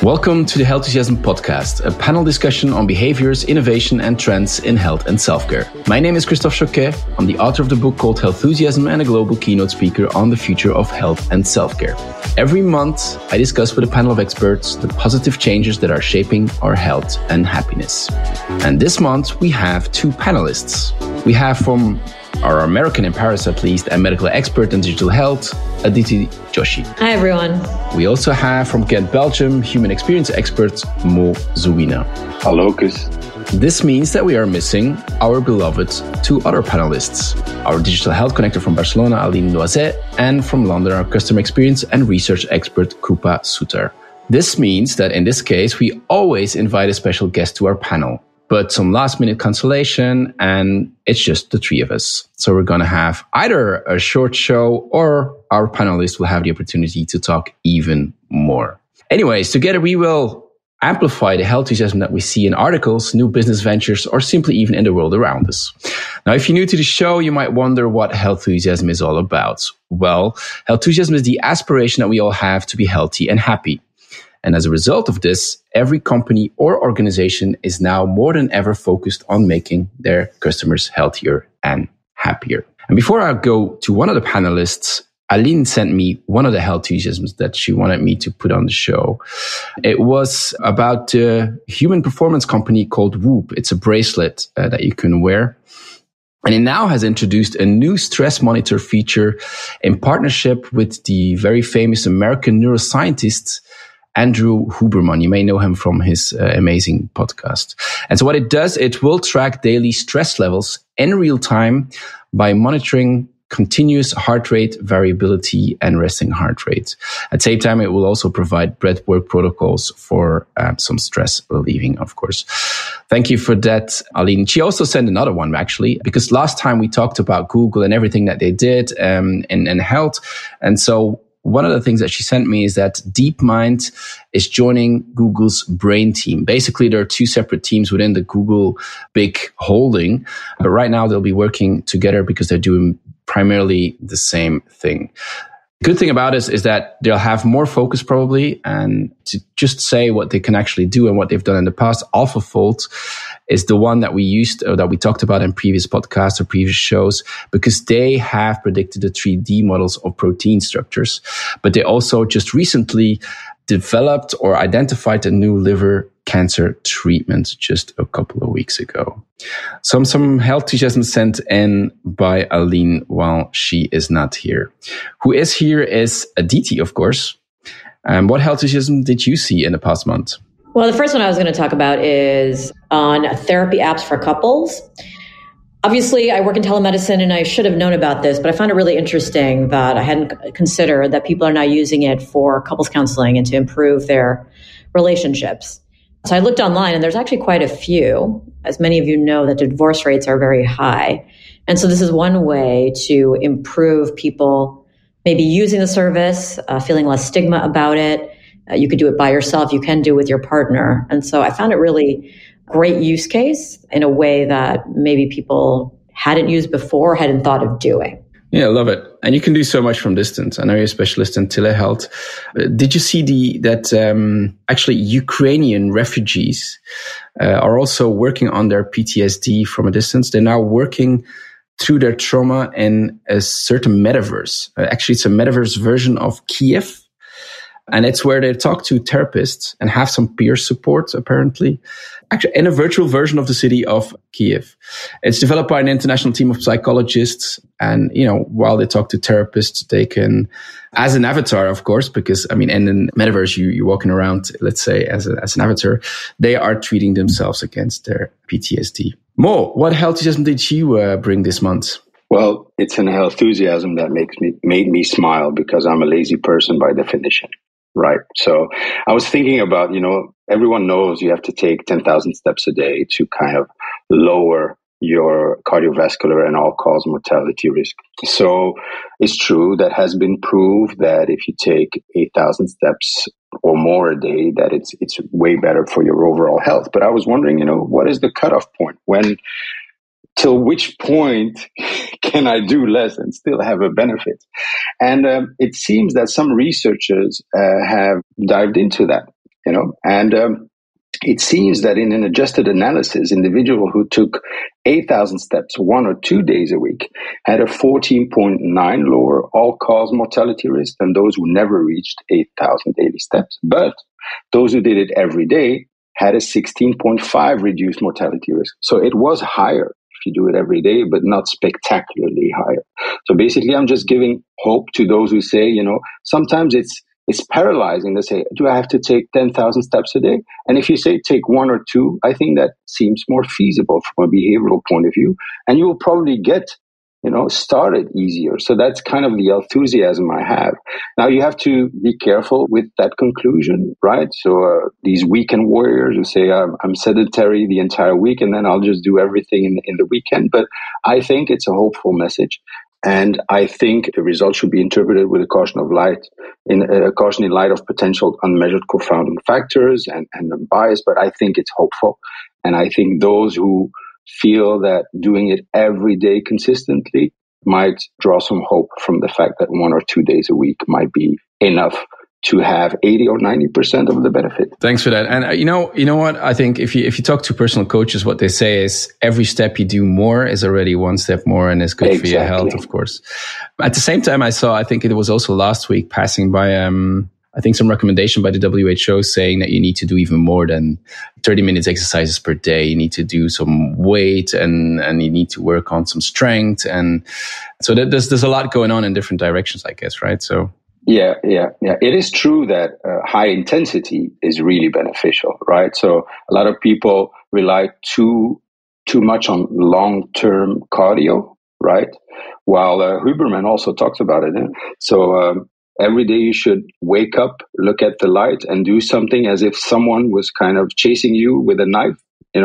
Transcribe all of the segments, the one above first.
Welcome to the Healthusiasm podcast, a panel discussion on behaviors, innovation, and trends in health and self-care. My name is Christophe Choquet. I'm the author of the book called Healthusiasm and a global keynote speaker on the future of health and self-care. Every month, I discuss with a panel of experts the positive changes that are shaping our health and happiness. And this month, we have two panelists. We have from our American in Paris, at least, and medical expert in digital health, Aditi Joshi. Hi, everyone. We also have from Ghent, Belgium, human experience expert Mo Zouina. Hello, Chris. This means that we are missing our beloved two other panelists. Our digital health connector from Barcelona, Aline Loiset, and from London, our customer experience and research expert, Krupa Sutar. This means that in this case, we always invite a special guest to our panel, but some last minute cancellation, and it's just the three of us. So we're going to have either a short show or our panelists will have the opportunity to talk even more. Anyways, together we will amplify the healthusiasm that we see in articles, new business ventures, or simply even in the world around us. Now, if you're new to the show, you might wonder what healthusiasm is all about. Well, healthusiasm is the aspiration that we all have to be healthy and happy. And as a result of this, every company or organization is now more than ever focused on making their customers healthier and happier. And before I go to one of the panelists, Aline sent me one of the healthusiasms that she wanted me to put on the show. It was about a human performance company called Whoop. It's a bracelet that you can wear. And it now has introduced a new stress monitor feature in partnership with the very famous American neuroscientist, Andrew Huberman. You may know him from his amazing podcast. And so what it does, it will track daily stress levels in real time by monitoring continuous heart rate variability and resting heart rate. At the same time, it will also provide breathwork protocols for some stress relieving, of course. Thank you for that, Aline. She also sent another one, actually, because last time we talked about Google and everything that they did in health. And so one of the things that she sent me is that DeepMind is joining Google's Brain team. Basically, there are two separate teams within the Google big holding, but right now they'll be working together because they're doing primarily the same thing. Good thing about this is that they'll have more focus probably, and to just say what they can actually do and what they've done in the past. AlphaFold is the one that we used, or that we talked about in previous podcasts or previous shows, because they have predicted the 3D models of protein structures. But they also just recently developed or identified a new liver cancer treatment just a couple of weeks ago. Some healthusiasm sent in by Aline while she is not here. Who is here is Aditi, of course. What healthusiasm did you see in the past month? Well, the first one I was going to talk about is on therapy apps for couples. Obviously, I work in telemedicine and I should have known about this, but I found it really interesting that I hadn't considered that people are now using it for couples counseling and to improve their relationships. So I looked online and there's actually quite a few. As many of you know, that divorce rates are very high. And so this is one way to improve people maybe using the service, feeling less stigma about it. You could do it by yourself. You can do it with your partner. And so I found it really great use case in a way that maybe people hadn't used before, hadn't thought of doing. Yeah, I love it. And you can do so much from distance. I know you're a specialist in telehealth. Did you see that actually Ukrainian refugees are also working on their PTSD from a distance? They're now working through their trauma in a certain metaverse. Actually, it's a metaverse version of Kiev. And it's where they talk to therapists and have some peer support, apparently, actually in a virtual version of the city of Kiev. It's developed by an international team of psychologists. And, while they talk to therapists, they can, as an avatar, of course, because, in the metaverse, you're walking around, let's say, as an avatar, they are treating themselves against their PTSD. Mo, what healthusiasm did you bring this month? Well, it's an healthusiasm that made me smile because I'm a lazy person by definition. Right. So I was thinking about, everyone knows you have to take 10,000 steps a day to kind of lower your cardiovascular and all-cause mortality risk. So it's true that has been proved that if you take 8,000 steps or more a day, that it's way better for your overall health. But I was wondering, what is the cutoff point? Till which point can I do less and still have a benefit? And it seems that some researchers have dived into that. And it seems that in an adjusted analysis, individual who took 8,000 steps 1 or 2 days a week had a 14.9 lower all-cause mortality risk than those who never reached 8,000 daily steps. But those who did it every day had a 16.5 reduced mortality risk. So it was higher if you do it every day, but not spectacularly higher. So basically, I'm just giving hope to those who say, sometimes it's paralyzing to say, do I have to take 10,000 steps a day? And if you say take 1 or 2, I think that seems more feasible from a behavioral point of view. And you will probably get, started easier. So that's kind of the enthusiasm I have. Now you have to be careful with that conclusion, right? So these weekend warriors who say, I'm sedentary the entire week and then I'll just do everything in the weekend. But I think it's a hopeful message. And I think the results should be interpreted with a caution in light of potential unmeasured confounding factors and bias. But I think it's hopeful. And I think those who feel that doing it every day consistently might draw some hope from the fact that 1 or 2 days a week might be enough to have 80 or 90% of the benefit. Thanks for that. And you know what? I think if you talk to personal coaches, what they say is every step you do more is already one step more and is good for your health, of course. At the same time, I think it was also last week passing by, I think some recommendation by the WHO saying that you need to do even more than 30 minutes exercises per day. You need to do some weight and you need to work on some strength. And so there's a lot going on in different directions, I guess, right? So Yeah. It is true that high intensity is really beneficial, right? So a lot of people rely too much on long-term cardio, right? While Huberman also talks about it. So every day you should wake up, look at the light, and do something as if someone was kind of chasing you with a knife,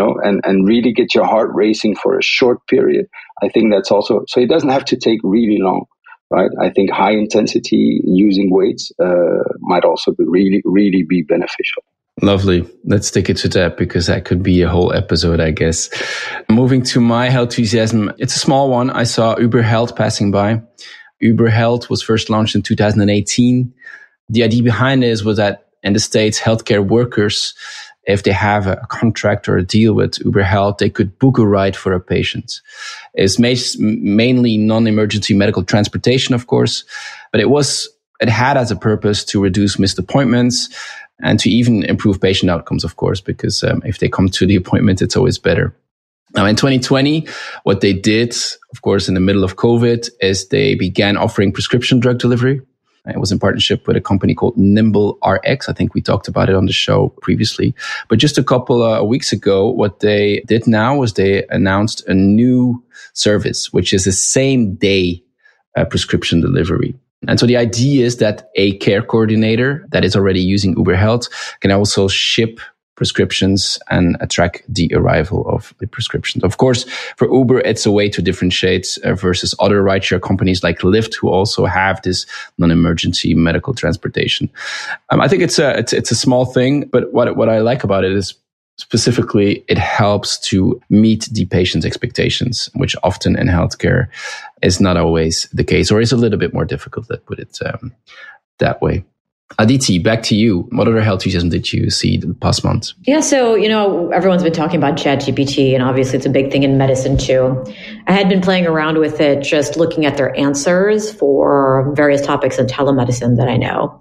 and really get your heart racing for a short period. I think that's also, so it doesn't have to take really long. Right. I think high intensity using weights might also be really be beneficial. Lovely. Let's stick it to that because that could be a whole episode, I guess. Moving to my health enthusiasm. It's a small one. I saw Uber Health passing by. Uber Health was first launched in 2018. The idea behind this was that in the States, healthcare workers, if they have a contract or a deal with Uber Health, they could book a ride for a patient. It's mainly non-emergency medical transportation, of course, but it had as a purpose to reduce missed appointments and to even improve patient outcomes, of course, because if they come to the appointment, it's always better. Now, in 2020, what they did, of course, in the middle of COVID, is they began offering prescription drug delivery. It was in partnership with a company called Nimble RX. I think we talked about it on the show previously. But just a couple of weeks ago, what they did now was they announced a new service, which is the same day prescription delivery. And so the idea is that a care coordinator that is already using Uber Health can also ship prescriptions and track the arrival of the prescriptions. Of course, for Uber, it's a way to differentiate versus other rideshare companies like Lyft, who also have this non-emergency medical transportation. I think it's a small thing, but what I like about it is specifically it helps to meet the patient's expectations, which often in healthcare is not always the case, or is a little bit more difficult, let's put it that way. Aditi, back to you. What other health enthusiasm did you see the past months? Yeah, so, everyone's been talking about ChatGPT, and obviously it's a big thing in medicine too. I had been playing around with it, just looking at their answers for various topics in telemedicine that I know.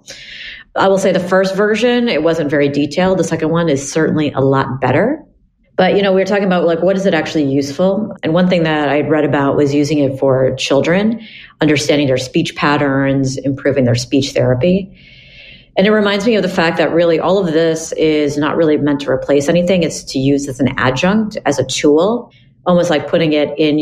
I will say the first version, it wasn't very detailed. The second one is certainly a lot better. But, we were talking about what is it actually useful? And one thing that I'd read about was using it for children, understanding their speech patterns, improving their speech therapy. And it reminds me of the fact that really all of this is not really meant to replace anything. It's to use as an adjunct, as a tool, almost like putting it in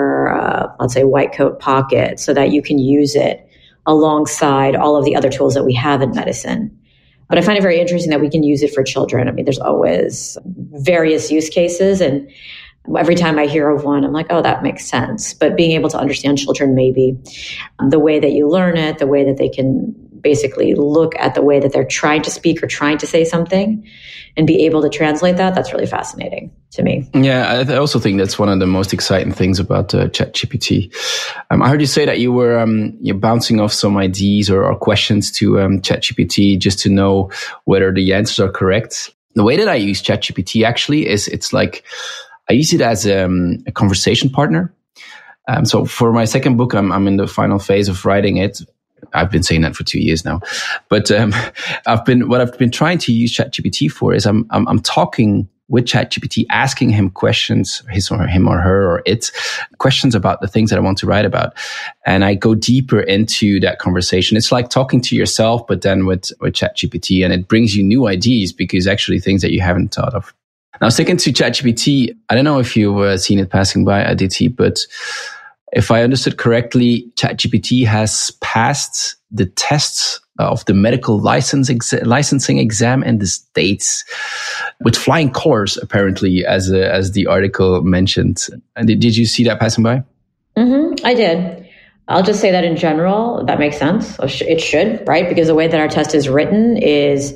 your, let's say, white coat pocket so that you can use it alongside all of the other tools that we have in medicine. But I find it very interesting that we can use it for children. I mean, there's always various use cases. And every time I hear of one, I'm like, oh, that makes sense. But being able to understand children, maybe the way that you learn it, the way that they can basically look at the way that they're trying to speak or trying to say something and be able to translate that, that's really fascinating to me. Yeah, I also think that's one of the most exciting things about ChatGPT. I heard you say that you were you're bouncing off some ideas or questions to ChatGPT just to know whether the answers are correct. The way that I use ChatGPT actually is it's like I use it as a conversation partner. So for my second book, I'm in the final phase of writing it. I've been saying that for 2 years now, but I've been trying to use ChatGPT for is I'm talking with ChatGPT, asking him questions, him or her or it, questions about the things that I want to write about, and I go deeper into that conversation. It's like talking to yourself, but then with ChatGPT, and it brings you new ideas because actually things that you haven't thought of. Now, second to ChatGPT, I don't know if you've seen it passing by, Aditi, but if I understood correctly, ChatGPT has passed the tests of the medical licensing exam in the States with flying colors, apparently, as the article mentioned. And did you see that passing by? Mm-hmm, I did. I'll just say that in general, that makes sense. It should, right? Because the way that our test is written is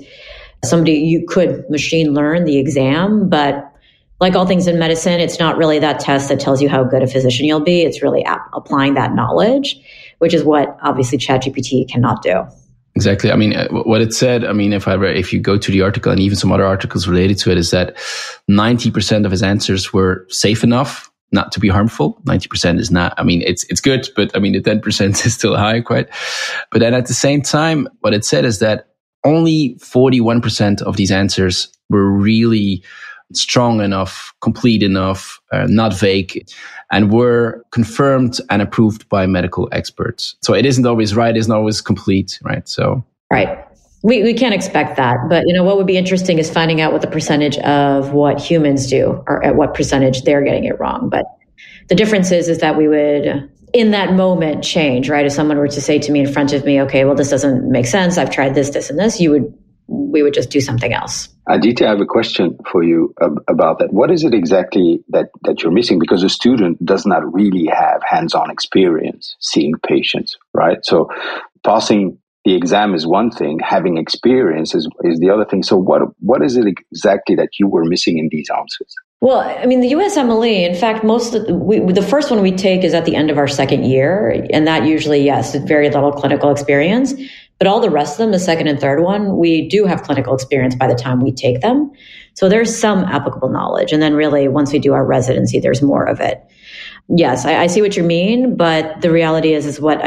you could machine learn the exam, but like all things in medicine, it's not really that test that tells you how good a physician you'll be. It's really applying that knowledge, which is what obviously ChatGPT cannot do. Exactly. I mean, what it said, I mean, if you go to the article and even some other articles related to it, is that 90% of his answers were safe enough not to be harmful. 90% is not, I mean, it's good, but I mean, the 10% is still high, quite. But then at the same time, what it said is that only 41% of these answers were really strong enough, complete enough, not vague, and were confirmed and approved by medical experts. So it isn't always right, isn't always complete, right? So right. We can't expect that. But what would be interesting is finding out what the percentage of what humans do or at what percentage they're getting it wrong. But the difference is that we would, in that moment, change, right? If someone were to say to me in front of me, okay, well, this doesn't make sense. I've tried this, and this, we would just do something else. Aditi, I have a question for you about that. What is it exactly that you're missing? Because a student does not really have hands-on experience seeing patients, right? So passing the exam is one thing, having experience is the other thing. So what is it exactly that you were missing in these answers? Well, I mean, the USMLE, in fact, the first one we take is at the end of our second year. And that usually, yes, very little clinical experience. But all the rest of them, the second and third one, we do have clinical experience by the time we take them. So there's some applicable knowledge. And then really, once we do our residency, there's more of it. Yes, I see what you mean. But the reality is what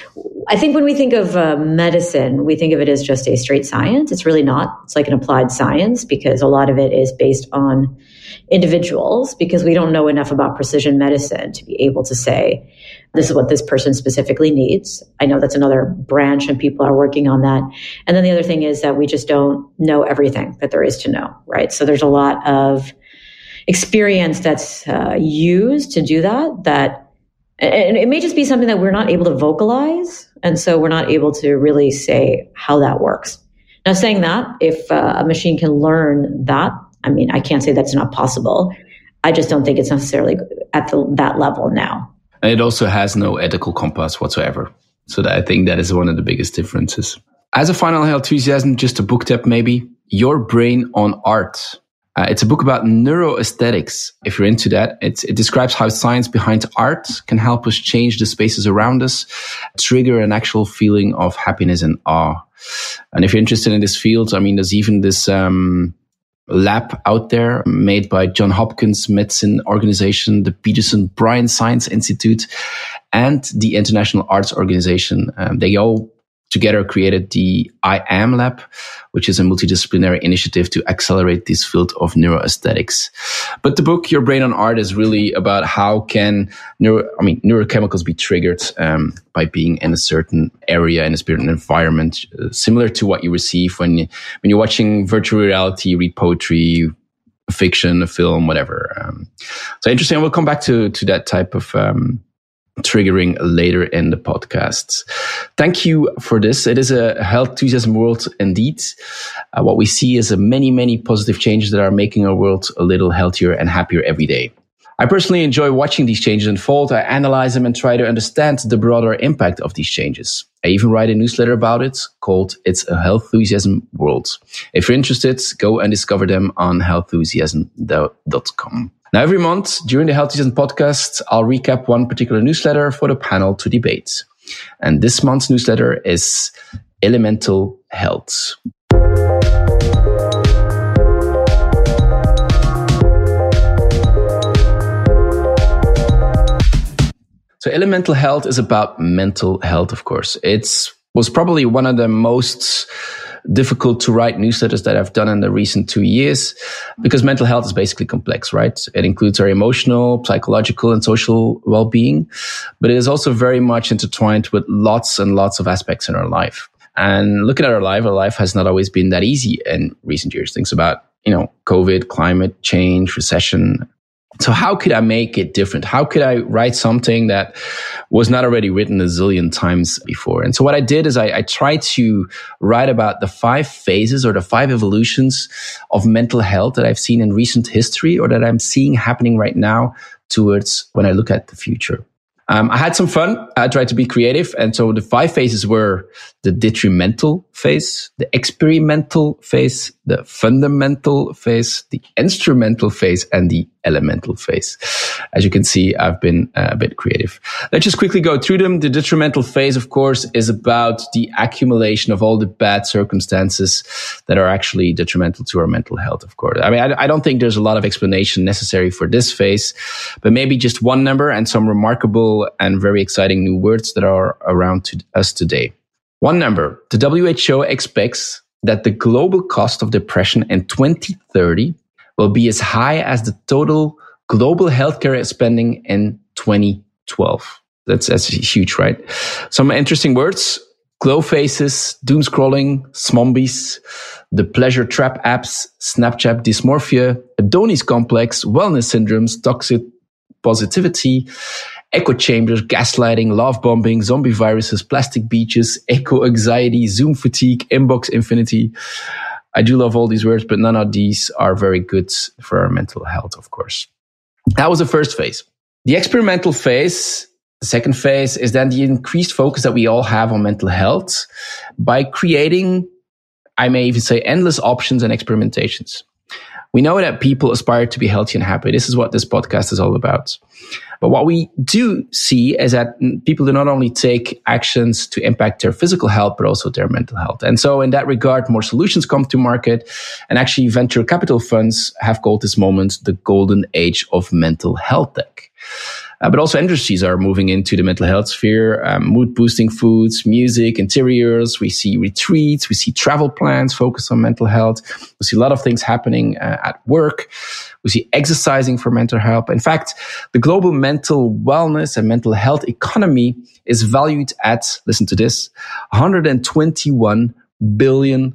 I think when we think of medicine, we think of it as just a straight science. It's really not. It's like an applied science because a lot of it is based on individuals because we don't know enough about precision medicine to be able to say, this is what this person specifically needs. I know that's another branch and people are working on that. And then the other thing is that we just don't know everything that there is to know, right? So there's a lot of experience that's used to do that, and it may just be something that we're not able to vocalize. And so we're not able to really say how that works. Now, saying that, if a machine can learn that, I mean, I can't say that's not possible. I just don't think it's necessarily at that level now. And it also has no ethical compass whatsoever. So I think that is one of the biggest differences. As a final Healthusiasm, just a book tip maybe, Your Brain on Art. It's a book about neuroaesthetics. If you're into that, it describes how science behind art can help us change the spaces around us, trigger an actual feeling of happiness and awe. And if you're interested in this field, I mean, there's even this lab out there made by Johns Hopkins Medicine Organization, the Peterson Bryan Science Institute, and the International Arts Organization. They all together created the I Am Lab, which is a multidisciplinary initiative to accelerate this field of neuroaesthetics. But the book, Your Brain on Art, is really about how can neurochemicals be triggered by being in a certain area, in a certain environment, similar to what you receive when you're watching virtual reality, read poetry, fiction, a film, whatever. So interesting. We'll come back to that type of triggering later in the podcasts. Thank you for this. It is a Healthusiasm world indeed. What we see is many, many positive changes that are making our world a little healthier and happier every day. I personally enjoy watching these changes unfold. I analyze them and try to understand the broader impact of these changes. I even write a newsletter about it called It's a Healthenthusiasm World. If you're interested, go and discover them on healthenthusiasm.com. Now, every month during the Healthenthusiasm podcast, I'll recap one particular newsletter for the panel to debate. And this month's newsletter is Elemental Health. So Elemental Health is about mental health, of course. Was probably one of the most difficult to write newsletters that I've done in the recent 2 years, because mental health is basically complex, right? It includes our emotional, psychological, and social well-being, but it is also very much intertwined with lots and lots of aspects in our life. And looking at our life has not always been that easy in recent years. Things about, COVID, climate change, recession. So how could I make it different? How could I write something that was not already written a zillion times before? And so what I did is I tried to write about the 5 phases or the 5 evolutions of mental health that I've seen in recent history, or that I'm seeing happening right now towards when I look at the future. I had some fun. I tried to be creative. And so the 5 phases were the detrimental phase, the experimental phase, the fundamental phase, the instrumental phase, and the elemental phase. As you can see, I've been a bit creative. Let's just quickly go through them. The detrimental phase, of course, is about the accumulation of all the bad circumstances that are actually detrimental to our mental health, of course. I mean, I don't think there's a lot of explanation necessary for this phase, but maybe just one number and some remarkable and very exciting new words that are around to us today. One number, the WHO expects that the global cost of depression in 2030 will be as high as the total global healthcare spending in 2012. That's huge, right? Some interesting words: glow faces, doom scrolling, zombies, the pleasure trap apps, Snapchat dysmorphia, Adonis complex, wellness syndromes, toxic positivity, echo chambers, gaslighting, love bombing, zombie viruses, plastic beaches, eco anxiety, Zoom fatigue, inbox infinity. I do love all these words, but none of these are very good for our mental health, of course. That was the first phase. The experimental phase, the second phase, is then the increased focus that we all have on mental health by creating, I may even say, endless options and experimentations. We know that people aspire to be healthy and happy. This is what this podcast is all about. But what we do see is that people do not only take actions to impact their physical health, but also their mental health. And so in that regard, more solutions come to market, and actually venture capital funds have called this moment the golden age of mental health tech. But also industries are moving into the mental health sphere, mood-boosting foods, music, interiors. We see retreats. We see travel plans focused on mental health. We see a lot of things happening at work. We see exercising for mental health. In fact, the global mental wellness and mental health economy is valued at, listen to this, $121 billion.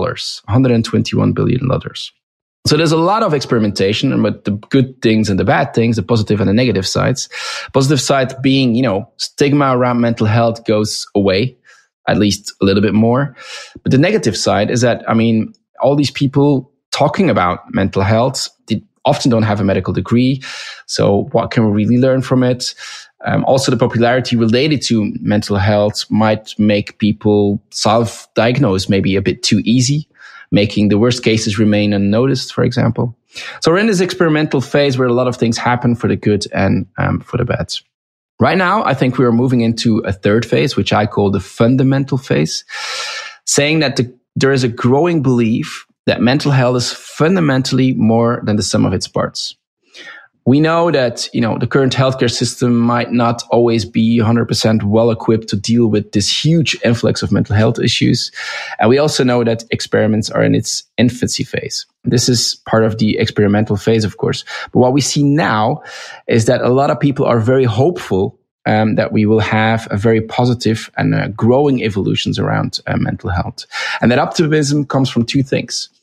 $121 billion. So there's a lot of experimentation, but the good things and the bad things, the positive and the negative sides. Positive side being, stigma around mental health goes away, at least a little bit more. But the negative side is that, all these people talking about mental health, they often don't have a medical degree. So what can we really learn from it? Also, the popularity related to mental health might make people self-diagnose maybe a bit too easy, making the worst cases remain unnoticed, for example. So we're in this experimental phase where a lot of things happen for the good and for the bad. Right now, I think we are moving into a third phase, which I call the fundamental phase, saying that there is a growing belief that mental health is fundamentally more than the sum of its parts. We know that, the current healthcare system might not always be 100% well equipped to deal with this huge influx of mental health issues. And we also know that experiments are in its infancy phase. This is part of the experimental phase, of course. But what we see now is that a lot of people are very hopeful that we will have a very positive and growing evolutions around mental health. And that optimism comes from two things.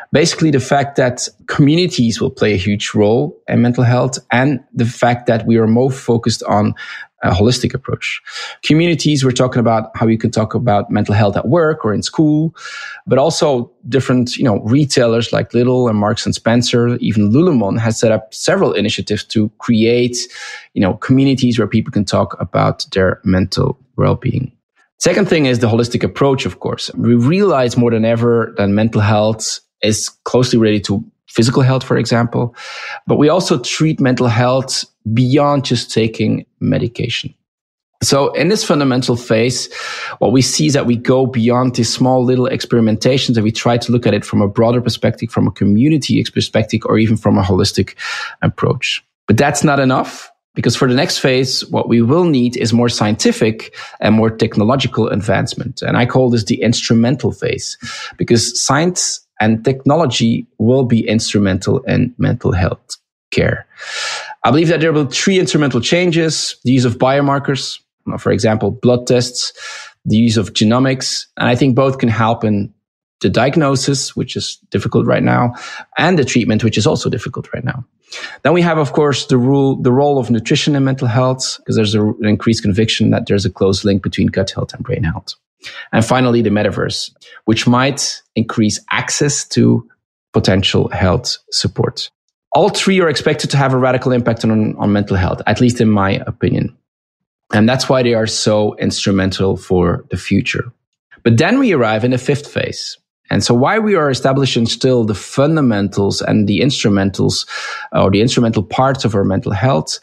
Basically, the fact that communities will play a huge role in mental health, and the fact that we are more focused on a holistic approach. Communities, we're talking about how you can talk about mental health at work or in school, but also different, retailers like Lidl and Marks and Spencer, even Lululemon has set up several initiatives to create, communities where people can talk about their mental well-being. Second thing is the holistic approach, of course. We realize more than ever that mental health is closely related to physical health, for example, but we also treat mental health beyond just taking medication. So in this fundamental phase, what we see is that we go beyond these small little experimentations and we try to look at it from a broader perspective, from a community perspective, or even from a holistic approach. But that's not enough, because for the next phase, what we will need is more scientific and more technological advancement. And I call this the instrumental phase, because science and technology will be instrumental in mental health care. I believe that there will be 3 instrumental changes: the use of biomarkers, for example, blood tests, the use of genomics. And I think both can help in the diagnosis, which is difficult right now, and the treatment, which is also difficult right now. Then we have, of course, the role of nutrition in mental health, because there's an increased conviction that there's a close link between gut health and brain health. And finally, the metaverse, which might increase access to potential health support. All 3 are expected to have a radical impact on mental health, at least in my opinion. And that's why they are so instrumental for the future. But then we arrive in the 5th phase. And so while we are establishing still the fundamentals and the instrumentals, or the instrumental parts of our mental health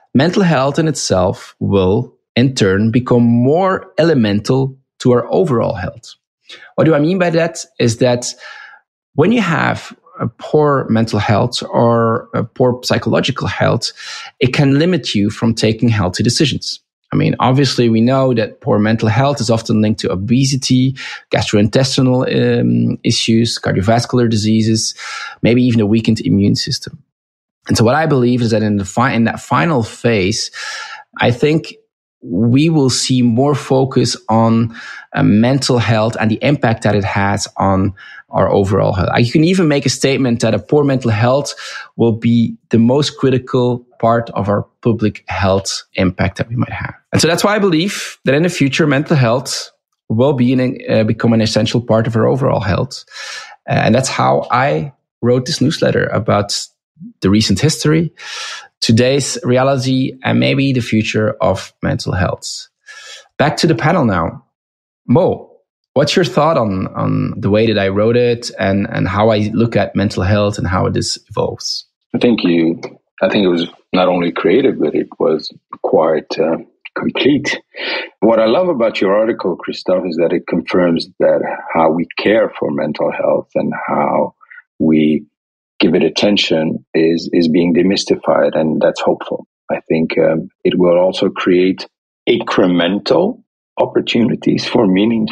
in itself will in turn become more elemental to our overall health. What do I mean by that? Is that when you have a poor mental health or a poor psychological health, it can limit you from taking healthy decisions. I mean, obviously, we know that poor mental health is often linked to obesity, gastrointestinal issues, cardiovascular diseases, maybe even a weakened immune system. And so what I believe is that in that final phase, I think we will see more focus on mental health and the impact that it has on our overall health. You can even make a statement that a poor mental health will be the most critical part of our public health impact that we might have. And so that's why I believe that in the future, mental health will become an essential part of our overall health. And that's how I wrote this newsletter about the recent history, today's reality, and maybe the future of mental health. Back to the panel now. Mo, what's your thought on the way that I wrote it and how I look at mental health and how this evolves? I think it was not only creative, but it was quite complete. What I love about your article, Christophe, is that it confirms that how we care for mental health and how we give it attention is being demystified, and that's hopeful. I think it will also create incremental opportunities for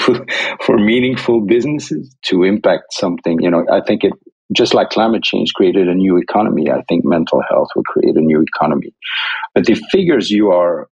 meaningful businesses to impact something. I think it, just like climate change created a new economy, I think mental health will create a new economy. But the figures you are,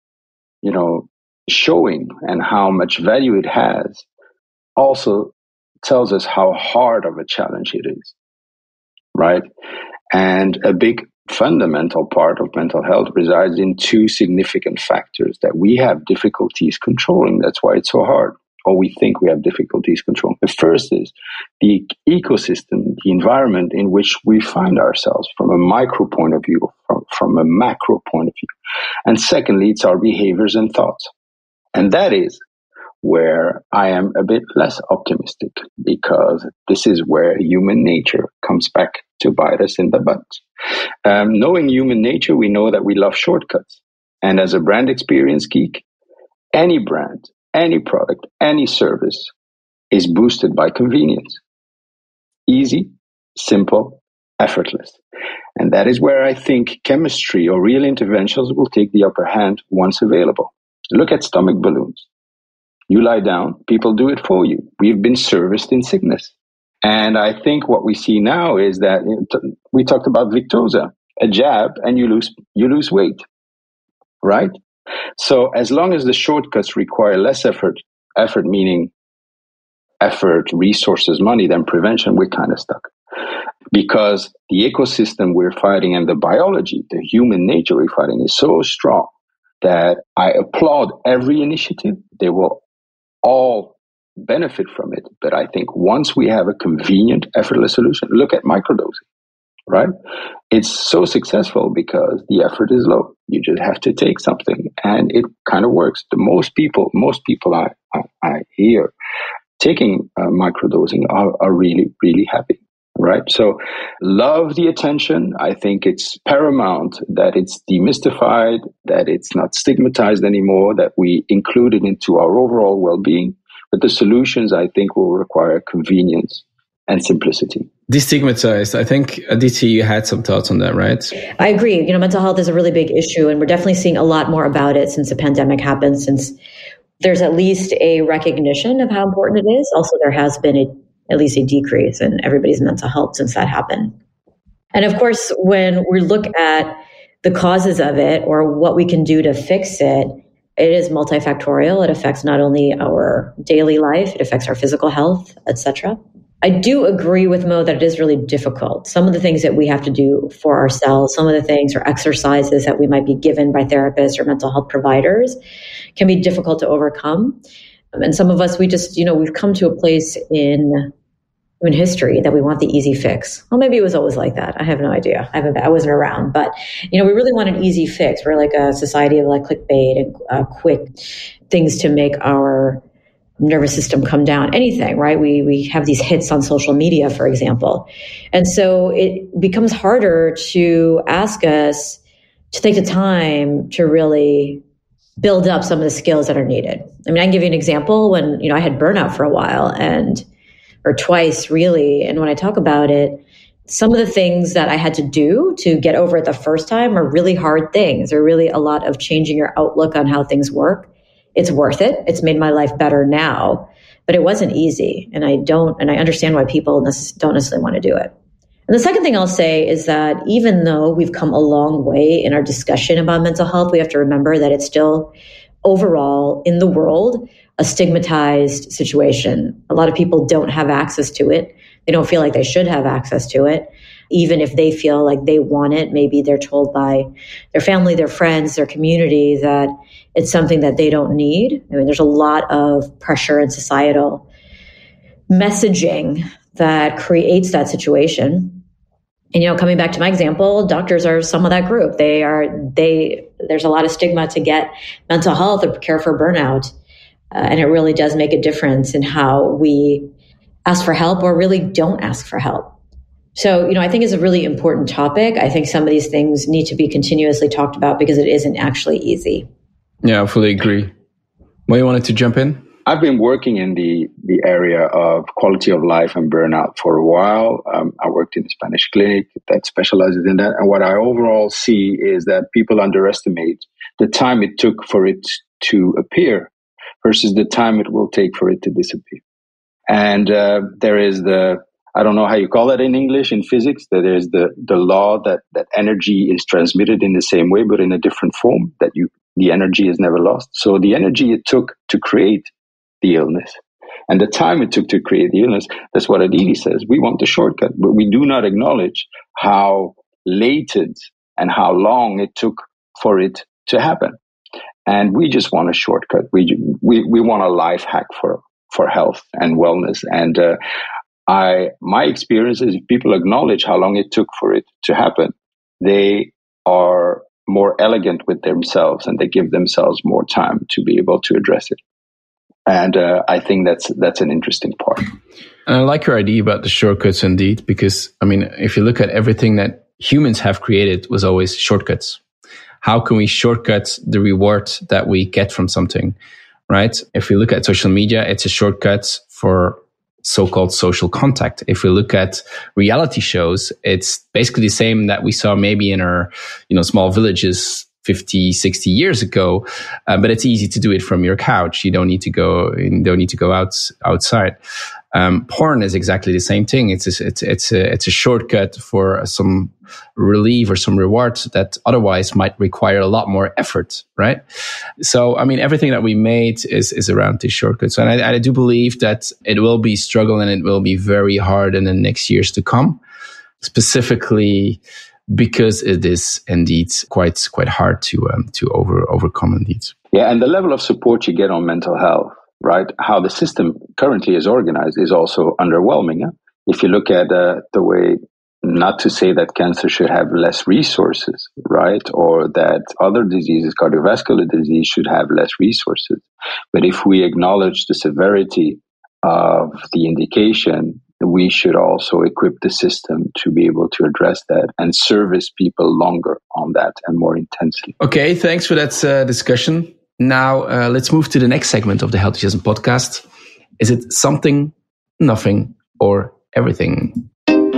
showing and how much value it has also tells us how hard of a challenge it is. Right? And a big fundamental part of mental health resides in 2 significant factors that we have difficulties controlling. That's why it's so hard, or we think we have difficulties controlling. The first is the ecosystem, the environment in which we find ourselves from a micro point of view, from a macro point of view. And secondly, it's our behaviors and thoughts. And that is where I am a bit less optimistic, because this is where human nature comes back to bite us in the butt. Knowing human nature, we know that we love shortcuts. And as a brand experience geek, any brand, any product, any service is boosted by convenience. Easy, simple, effortless. And that is where I think chemistry or real interventions will take the upper hand once available. Look at stomach balloons. You lie down, people do it for you. We've been serviced in sickness. And I think what we see now is that we talked about Victoza, a jab, and you lose weight, right? So as long as the shortcuts require less effort meaning effort, resources, money than prevention, we're kind of stuck. because the ecosystem we're fighting and the biology, the human nature we're fighting is so strong that I applaud every initiative. They will all benefit from it. But I think once we have a convenient, effortless solution, look at microdosing, right? It's so successful because the effort is low. You just have to take something and it kind of works. Most people I hear taking microdosing are really, really happy. Right. So love the attention. I think it's paramount that it's demystified, that it's not stigmatized anymore, that we include it into our overall well-being. But the solutions, I think, will require convenience and simplicity. Destigmatized. I think, Aditi, you had some thoughts on that, right? I agree. Mental health is a really big issue, and we're definitely seeing a lot more about it since the pandemic happened, since there's at least a recognition of how important it is. Also, there has been at least a decrease in everybody's mental health since that happened. And of course, when we look at the causes of it or what we can do to fix it, it is multifactorial. It affects not only our daily life, it affects our physical health, etc. I do agree with Mo that it is really difficult. Some of the things that we have to do for ourselves, some of the things or exercises that we might be given by therapists or mental health providers can be difficult to overcome. And some of us, we just, we've come to a place in history that we want the easy fix. Well, maybe it was always like that. I have no idea. I wasn't around, but we really want an easy fix. We're like a society of like clickbait and quick things to make our nervous system come down. Anything, right? We have these hits on social media, for example. And so it becomes harder to ask us to take the time to really build up some of the skills that are needed. I mean, I can give you an example. When, I had burnout for a while or twice really. And when I talk about it, some of the things that I had to do to get over it the first time are really hard things. They're really a lot of changing your outlook on how things work. It's worth it. It's made my life better now, but it wasn't easy. And I understand why people don't necessarily want to do it. And the second thing I'll say is that even though we've come a long way in our discussion about mental health, we have to remember that it's still overall in the world a stigmatized situation. A lot of people don't have access to it. They don't feel like they should have access to it. Even if they feel like they want it, maybe they're told by their family, their friends, their community that it's something that they don't need. I mean, there's a lot of pressure and societal messaging that creates that situation. And, coming back to my example, doctors are some of that group. There's a lot of stigma to get mental health or care for burnout. And it really does make a difference in how we ask for help or really don't ask for help. So, I think it's a really important topic. I think some of these things need to be continuously talked about because it isn't actually easy. Yeah, I fully agree. Well, you wanted to jump in? I've been working in the area of quality of life and burnout for a while. I worked in a Spanish clinic that specializes in that. And what I overall see is that people underestimate the time it took for it to appear versus the time it will take for it to disappear. And there is I don't know how you call that in English, in physics, that there's the law that energy is transmitted in the same way, but in a different form, that the energy is never lost. So the energy it took to create the illness and the time it took to create the illness, that's what Aditi says. We want the shortcut, but we do not acknowledge how latent and how long it took for it to happen. And we just want a shortcut. We want a life hack for health and wellness. And my experience is if people acknowledge how long it took for it to happen, they are more elegant with themselves and they give themselves more time to be able to address it. And I think that's an interesting part. And I like your idea about the shortcuts indeed, because, if you look at everything that humans have created was always shortcuts. How can we shortcut the reward that we get from something, right? If we look at social media, it's a shortcut for so-called social contact. If we look at reality shows, it's basically the same that we saw maybe in our, small villages 50, 60 years ago, but it's easy to do it from your couch. You don't need to go outside. Porn is exactly the same thing. It's a shortcut for some relief or some reward that otherwise might require a lot more effort, right? So, everything that we made is around these shortcuts. And I do believe that it will be struggle and it will be very hard in the next years to come. specifically because it is indeed quite hard to overcome indeed. Yeah, and the level of support you get on mental health, right? How the system currently is organized is also underwhelming. Huh? If you look at the way, not to say that cancer should have less resources, right? Or that other diseases, cardiovascular disease, should have less resources. But if we acknowledge the severity of the indication, we should also equip the system to be able to address that and service people longer on that and more intensely. Okay, thanks for that discussion. Now, let's move to the next segment of the Healthusiasm podcast. Is it something, nothing, or everything?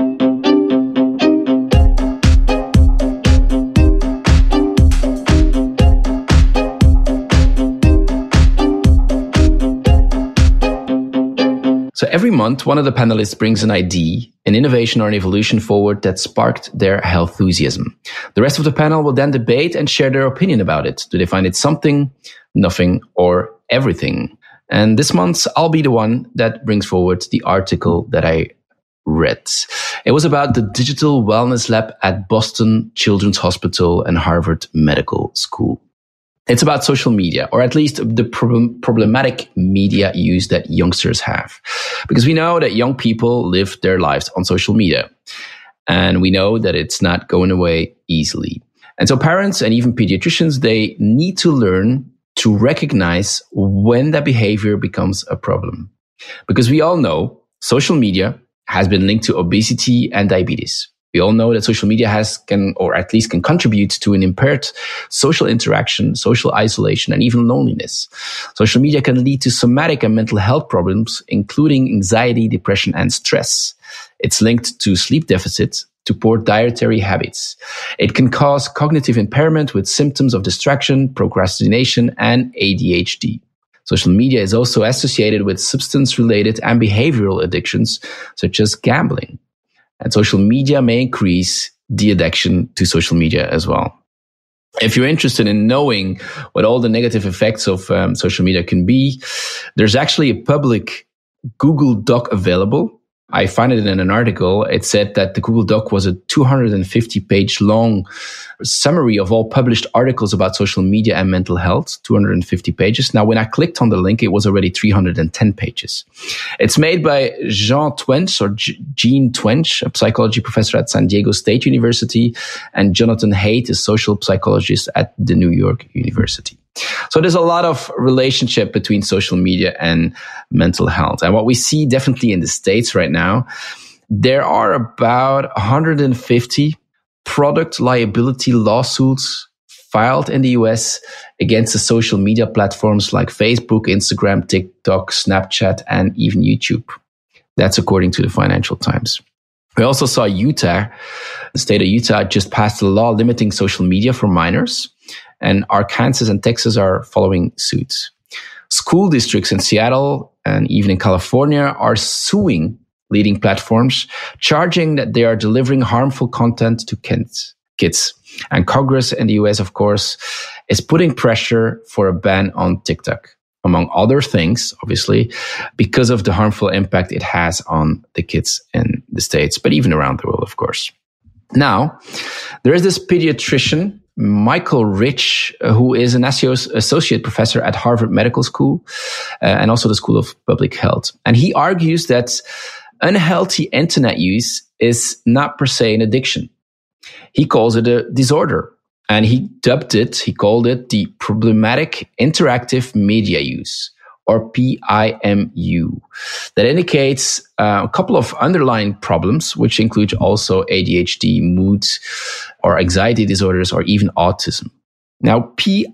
So every month, one of the panelists brings an idea, an innovation or an evolution forward that sparked their healthusiasm. The rest of the panel will then debate and share their opinion about it. Do they find it something, nothing, or everything? And this month, I'll be the one that brings forward the article that I read. It was about the digital wellness lab at Boston Children's Hospital and Harvard Medical School. It's about social media, or at least the problematic media use that youngsters have. Because we know that young people live their lives on social media. And we know that it's not going away easily. And so parents and even pediatricians, they need to learn to recognize when that behavior becomes a problem. Because we all know social media has been linked to obesity and diabetes. We all know that social media can contribute to an impaired social interaction, social isolation, and even loneliness. Social media can lead to somatic and mental health problems, including anxiety, depression, and stress. It's linked to sleep deficit, to poor dietary habits. It can cause cognitive impairment with symptoms of distraction, procrastination, and ADHD. Social media is also associated with substance-related and behavioral addictions, such as gambling. And social media may increase the addiction to social media as well. If you're interested in knowing what all the negative effects of social media can be, there's actually a public Google Doc available. I found it in an article. It said that the Google Doc was a 250-page long summary of all published articles about social media and mental health, 250 pages. Now, when I clicked on the link, it was already 310 pages. It's made by Jean Twenge, a psychology professor at San Diego State University, and Jonathan Haidt, a social psychologist at the New York University. So there's a lot of relationship between social media and mental health. And what we see definitely in the States right now, there are about 150 product liability lawsuits filed in the US against the social media platforms like Facebook, Instagram, TikTok, Snapchat, and even YouTube. That's according to the Financial Times. We also saw Utah. The state of Utah just passed a law limiting social media for minors. And Arkansas and Texas are following suit. School districts in Seattle and even in California are suing leading platforms, charging that they are delivering harmful content to kids. And Congress in the US, of course, is putting pressure for a ban on TikTok, among other things, obviously, because of the harmful impact it has on the kids in the States, but even around the world, of course. Now, there is this pediatrician, Michael Rich, who is an associate professor at Harvard Medical School and also the School of Public Health. And he argues that unhealthy internet use is not per se an addiction. He calls it a disorder. And he called it the problematic interactive media use, or PIMU. That indicates a couple of underlying problems, which include also ADHD, mood, or anxiety disorders, or even autism. Now,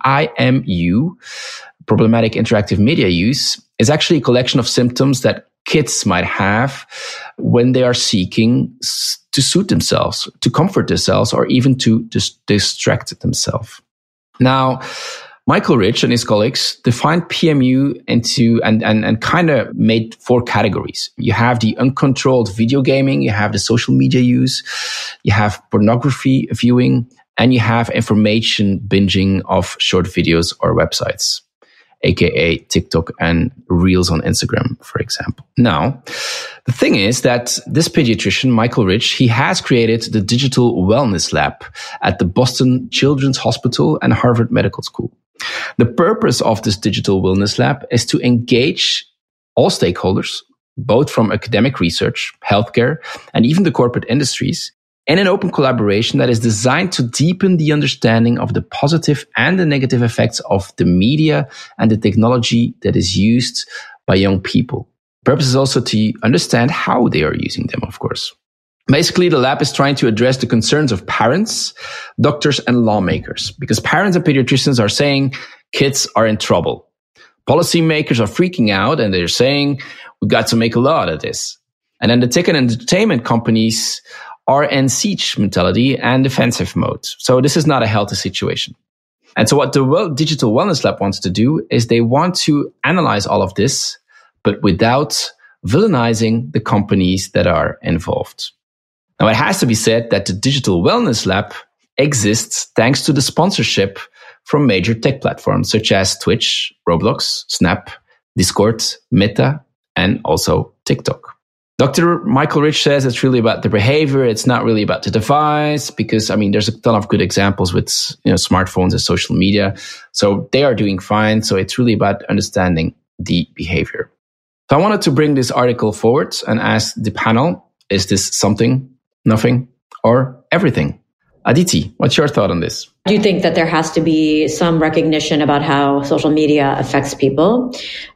PIMU, problematic interactive media use, is actually a collection of symptoms that kids might have when they are seeking to soothe themselves, to comfort themselves, or even to distract themselves. Now, Michael Rich and his colleagues defined PIMU into and kind of made 4 categories. You have the uncontrolled video gaming, you have the social media use, you have pornography viewing, and you have information binging of short videos or websites. aka TikTok and Reels on Instagram, for example. Now, the thing is that this pediatrician, Michael Rich, he has created the Digital Wellness Lab at the Boston Children's Hospital and Harvard Medical School. The purpose of this Digital Wellness Lab is to engage all stakeholders, both from academic research, healthcare, and even the corporate industries, in an open collaboration that is designed to deepen the understanding of the positive and the negative effects of the media and the technology that is used by young people. The purpose is also to understand how they are using them, of course. Basically, the lab is trying to address the concerns of parents, doctors, and lawmakers, because parents and pediatricians are saying kids are in trouble. Policymakers are freaking out and they're saying we've got to make a law out of this. And then the tech and entertainment companies are in siege mentality and defensive mode. So this is not a healthy situation. And so what the Digital Wellness Lab wants to do is they want to analyze all of this, but without villainizing the companies that are involved. Now, it has to be said that the Digital Wellness Lab exists thanks to the sponsorship from major tech platforms such as Twitch, Roblox, Snap, Discord, Meta, and also TikTok. Dr. Michael Rich says it's really about the behavior. It's not really about the device because, there's a ton of good examples with, smartphones and social media. So they are doing fine. So it's really about understanding the behavior. So I wanted to bring this article forward and ask the panel, is this something, nothing, or everything? Aditi, what's your thought on this? I do think that there has to be some recognition about how social media affects people.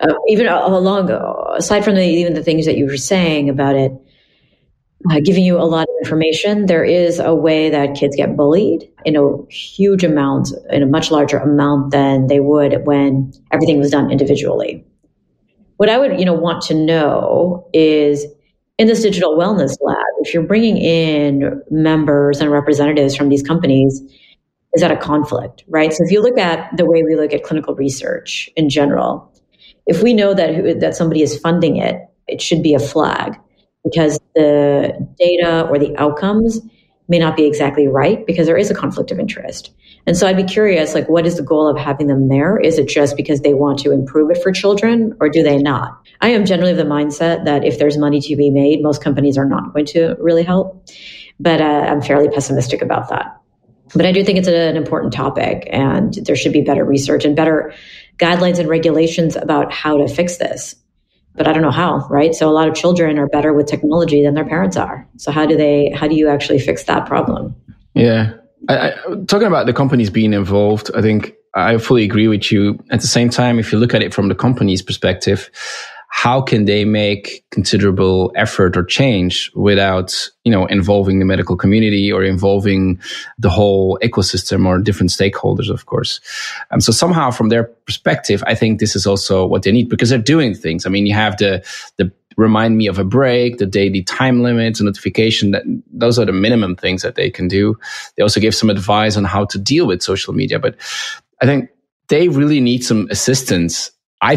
Aside from even the things that you were saying about it, giving you a lot of information, there is a way that kids get bullied in a huge amount, in a much larger amount than they would when everything was done individually. What I would, want to know is, in this Digital Wellness Lab, if you're bringing in members and representatives from these companies, is that a conflict, right? So if you look at the way we look at clinical research in general, if we know that somebody is funding it, it should be a flag because the data or the outcomes may not be exactly right because there is a conflict of interest. And so I'd be curious, what is the goal of having them there? Is it just because they want to improve it for children or do they not? I am generally of the mindset that if there's money to be made, most companies are not going to really help. But I'm fairly pessimistic about that. But I do think it's an important topic and there should be better research and better guidelines and regulations about how to fix this. But I don't know how, right? So a lot of children are better with technology than their parents are. So how do you actually fix that problem? Yeah. Talking about the companies being involved, I think I fully agree with you. At the same time, if you look at it from the company's perspective, how can they make considerable effort or change without, involving the medical community or involving the whole ecosystem or different stakeholders, of course. So somehow from their perspective, I think this is also what they need because they're doing things. You have the remind me of a break, the daily time limits, the notification, that those are the minimum things that they can do. They also give some advice on how to deal with social media, but I think they really need some assistance,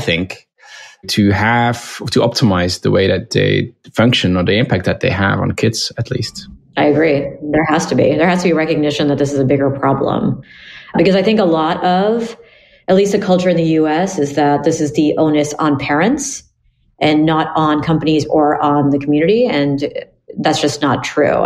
to optimize the way that they function or the impact that they have on kids, at least. I agree. There has to be recognition that this is a bigger problem. Because I think a lot of, at least the culture in the US, is that this is the onus on parents and not on companies or on the community. And that's just not true.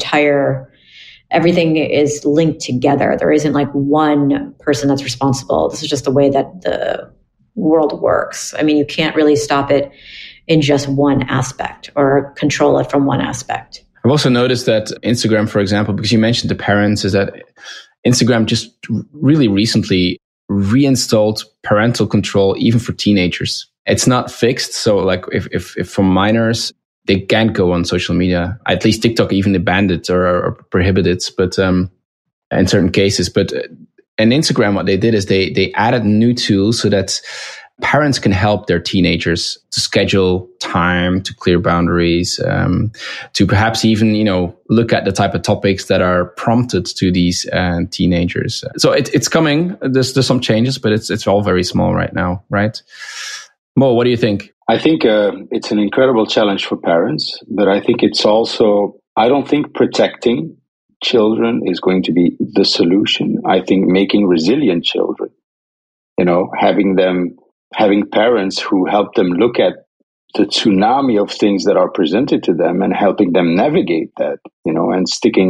Everything is linked together. There isn't one person that's responsible. This is just the way that the world works. You can't really stop it in just one aspect or control it from one aspect. I've also noticed that Instagram, for example, because you mentioned the parents, is that Instagram just really recently reinstalled parental control even for teenagers. It's not fixed. So if for minors, they can't go on social media. At least TikTok even banned it or prohibited it, but in certain cases. But in Instagram, what they did is they added new tools so that parents can help their teenagers to schedule time, to clear boundaries, to perhaps even, look at the type of topics that are prompted to these teenagers. So it's coming. There's some changes, but it's all very small right now, right? Mo, what do you think? I think it's an incredible challenge for parents, but I think it's also, I don't think protecting children is going to be the solution. I think making resilient children, having them having parents who help them look at the tsunami of things that are presented to them and helping them navigate that, and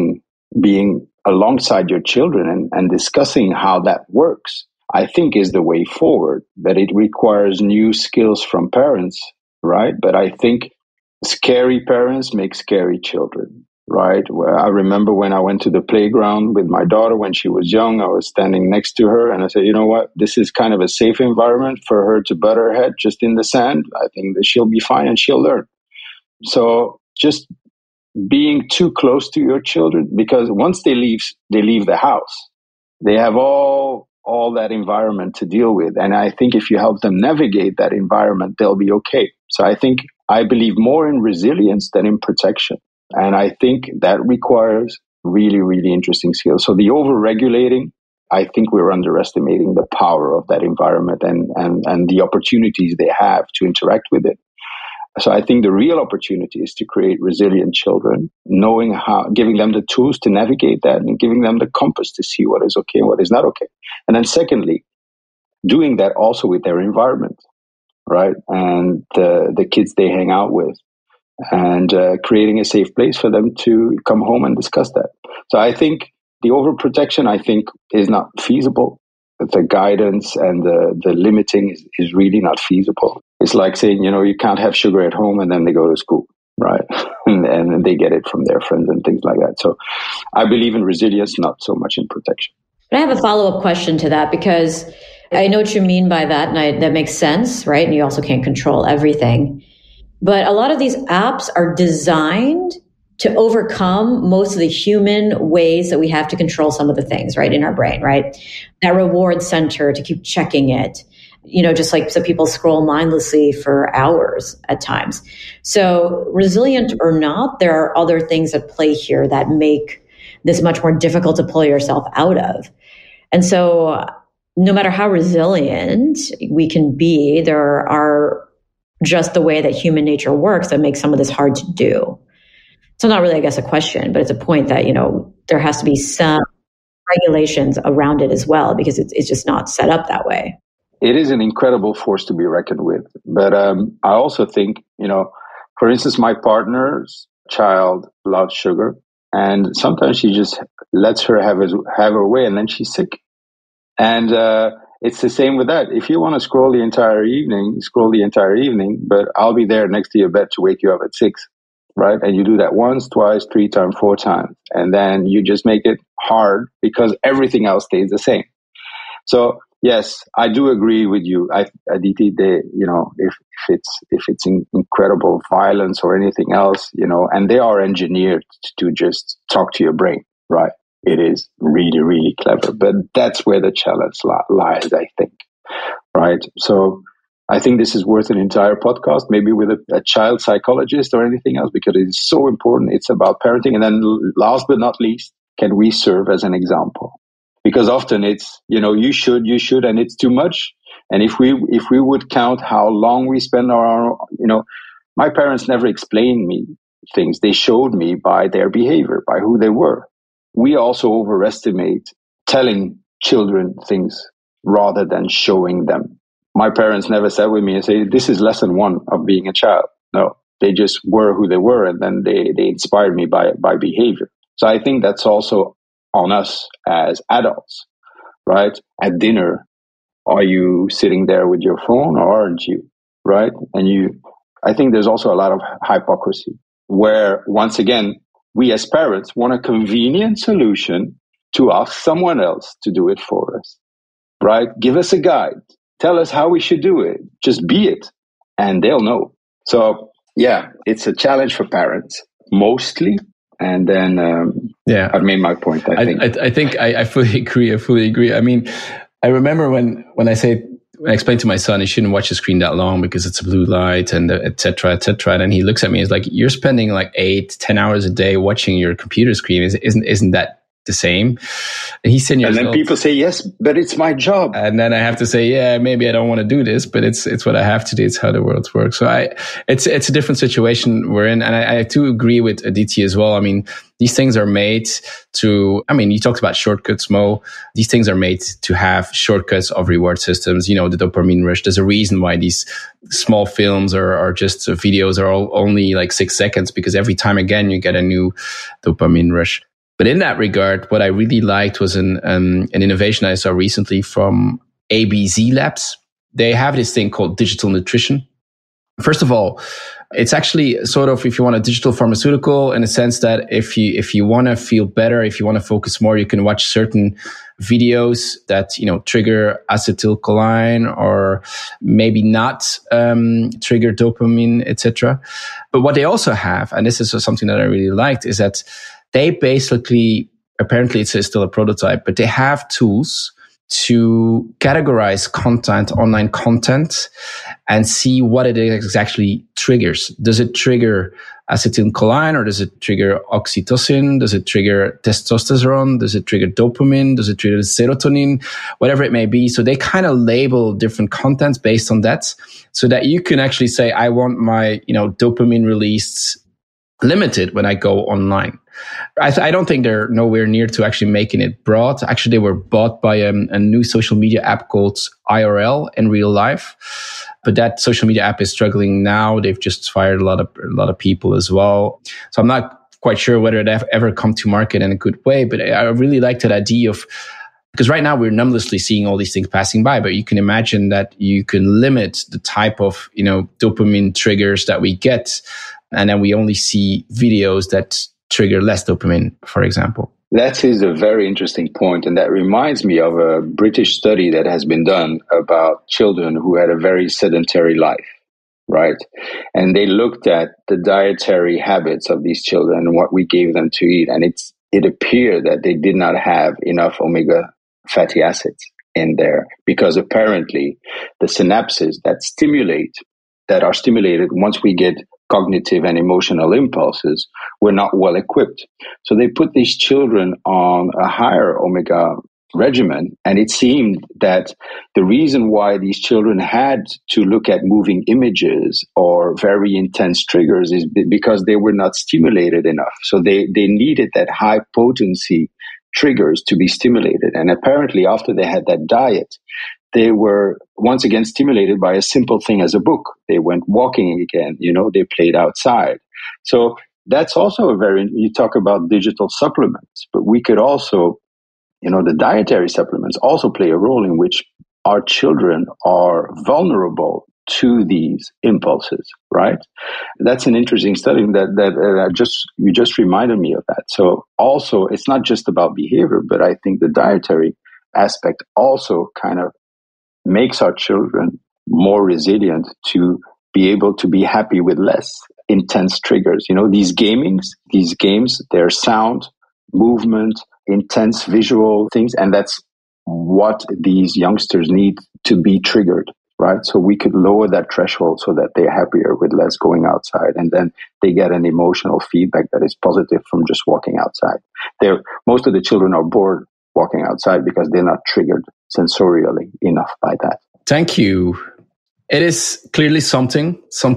being alongside your children and discussing how that works, I think is the way forward. But it requires new skills from parents, right? But I think scary parents make scary children, right? Well, I remember when I went to the playground with my daughter when she was young, I was standing next to her and I said, you know what? This is kind of a safe environment for her to butt her head just in the sand. I think that she'll be fine and she'll learn. So just being too close to your children, because once they leave the house, they have all that environment to deal with. And I think if you help them navigate that environment, they'll be okay. So I believe more in resilience than in protection. And I think that requires really, really interesting skills. So the over-regulating, I think we're underestimating the power of that environment and the opportunities they have to interact with it. So I think the real opportunity is to create resilient children, knowing how, giving them the tools to navigate that and giving them the compass to see what is okay and what is not okay. And then secondly, doing that also with their environment, right? And the kids they hang out with, and creating a safe place for them to come home and discuss that. So I think the overprotection, is not feasible. The guidance and the limiting is really not feasible. It's like saying, you can't have sugar at home and then they go to school, right? and they get it from their friends and things like that. So I believe in resilience, not so much in protection. But I have a follow-up question to that, because I know what you mean by that, and that makes sense, right? And you also can't control everything. But a lot of these apps are designed to overcome most of the human ways that we have to control some of the things, right, in our brain, right? That reward center to keep checking it, just like so people scroll mindlessly for hours at times. So resilient or not, there are other things at play here that make this much more difficult to pull yourself out of. And so no matter how resilient we can be, there are just the way that human nature works that makes some of this hard to do. So not really, I guess, a question, but it's a point that, there has to be some regulations around it as well, because it's just not set up that way. It is an incredible force to be reckoned with. But I also think, for instance, my partner's child loves sugar, and sometimes she just lets her have her way, and then she's sick. And it's the same with that. If you want to scroll the entire evening, but I'll be there next to your bed to wake you up at 6, right? And you do that once, twice, 3 times, 4 times. And then you just make it hard because everything else stays the same. So yes, I do agree with you. Aditi, if it's incredible violence or anything else, and they are engineered to just talk to your brain, right? It is really, really clever. But that's where the challenge lies, I think, right? So I think this is worth an entire podcast, maybe with a child psychologist or anything else, because it is so important. It's about parenting. And then last but not least, can we serve as an example? Because often it's, you should, and it's too much. And if we would count how long we spend my parents never explained me things. They showed me by their behavior, by who they were. We also overestimate telling children things rather than showing them. My parents never sat with me and say, this is lesson 1 of being a child. No, they just were who they were, and then they inspired me by behavior. So I think that's also on us as adults, right? At dinner, are you sitting there with your phone or aren't you, right? And I think there's also a lot of hypocrisy where, once again, we as parents want a convenient solution to ask someone else to do it for us, right? Give us a guide. Tell us how we should do it. Just be it, and they'll know. So, yeah, it's a challenge for parents, mostly. And then, I've made my point, I think. I think I fully agree. I mean, I remember when I explained to my son he shouldn't watch the screen that long because it's a blue light and et cetera, et cetera. And then he looks at me and is like, you're spending like 8-10 hours a day watching your computer screen. Isn't that the same. And he's 10 years old. And then people say, yes, but it's my job. And then I have to say, yeah, maybe I don't want to do this, but it's what I have to do. It's how the world works. So it's a different situation we're in. And I do agree with Aditi as well. I mean, these things are made to, I mean, you talked about shortcuts, Mo. These things are made to have shortcuts of reward systems, the dopamine rush. There's a reason why these small films or just videos are all only like 6 seconds, because every time again, you get a new dopamine rush. But in that regard, what I really liked was an innovation I saw recently from ABZ Labs. They have this thing called digital nutrition. First of all, it's actually sort of, if you want, a digital pharmaceutical, in a sense that if you want to feel better, if you want to focus more, you can watch certain videos that, trigger acetylcholine or maybe not trigger dopamine, etc. But what they also have, and this is something that I really liked, is that they basically, apparently it's still a prototype, but they have tools to categorize content, online content, and see what it exactly triggers. Does it trigger acetylcholine, or does it trigger oxytocin? Does it trigger testosterone? Does it trigger dopamine? Does it trigger serotonin? Whatever it may be. So they kind of label different contents based on that, so that you can actually say, I want my, dopamine release limited when I go online. I don't think they're nowhere near to actually making it broad. Actually, they were bought by a new social media app called IRL in real life. But that social media app is struggling now. They've just fired a lot of people as well. So I'm not quite sure whether it ever come to market in a good way. But I really like that idea of, because right now we're numblessly seeing all these things passing by, but you can imagine that you can limit the type of, dopamine triggers that we get. And then we only see videos that trigger less dopamine, for example. That is a very interesting point. And that reminds me of a British study that has been done about children who had a very sedentary life, right? And they looked at the dietary habits of these children and what we gave them to eat. And it appeared that they did not have enough omega fatty acids in there, because apparently the synapses that are stimulated once we get cognitive and emotional impulses were not well equipped. So they put these children on a higher omega regimen, and it seemed that the reason why these children had to look at moving images or very intense triggers is because they were not stimulated enough. So they needed that high potency triggers to be stimulated. And apparently after they had that diet, they were once again stimulated by a simple thing as a book. They went walking again, they played outside. So that's also you talk about digital supplements, but we could also, the dietary supplements also play a role in which our children are vulnerable to these impulses, right? That's an interesting study you just reminded me of that. So also, it's not just about behavior, but I think the dietary aspect also kind of makes our children more resilient to be able to be happy with less intense triggers. These games, they're sound, movement, intense visual things, and that's what these youngsters need to be triggered, right? So we could lower that threshold so that they're happier with less going outside, and then they get an emotional feedback that is positive from just walking outside. Most of the children are bored walking outside because they're not triggered sensorially enough by that. Thank you. It is clearly something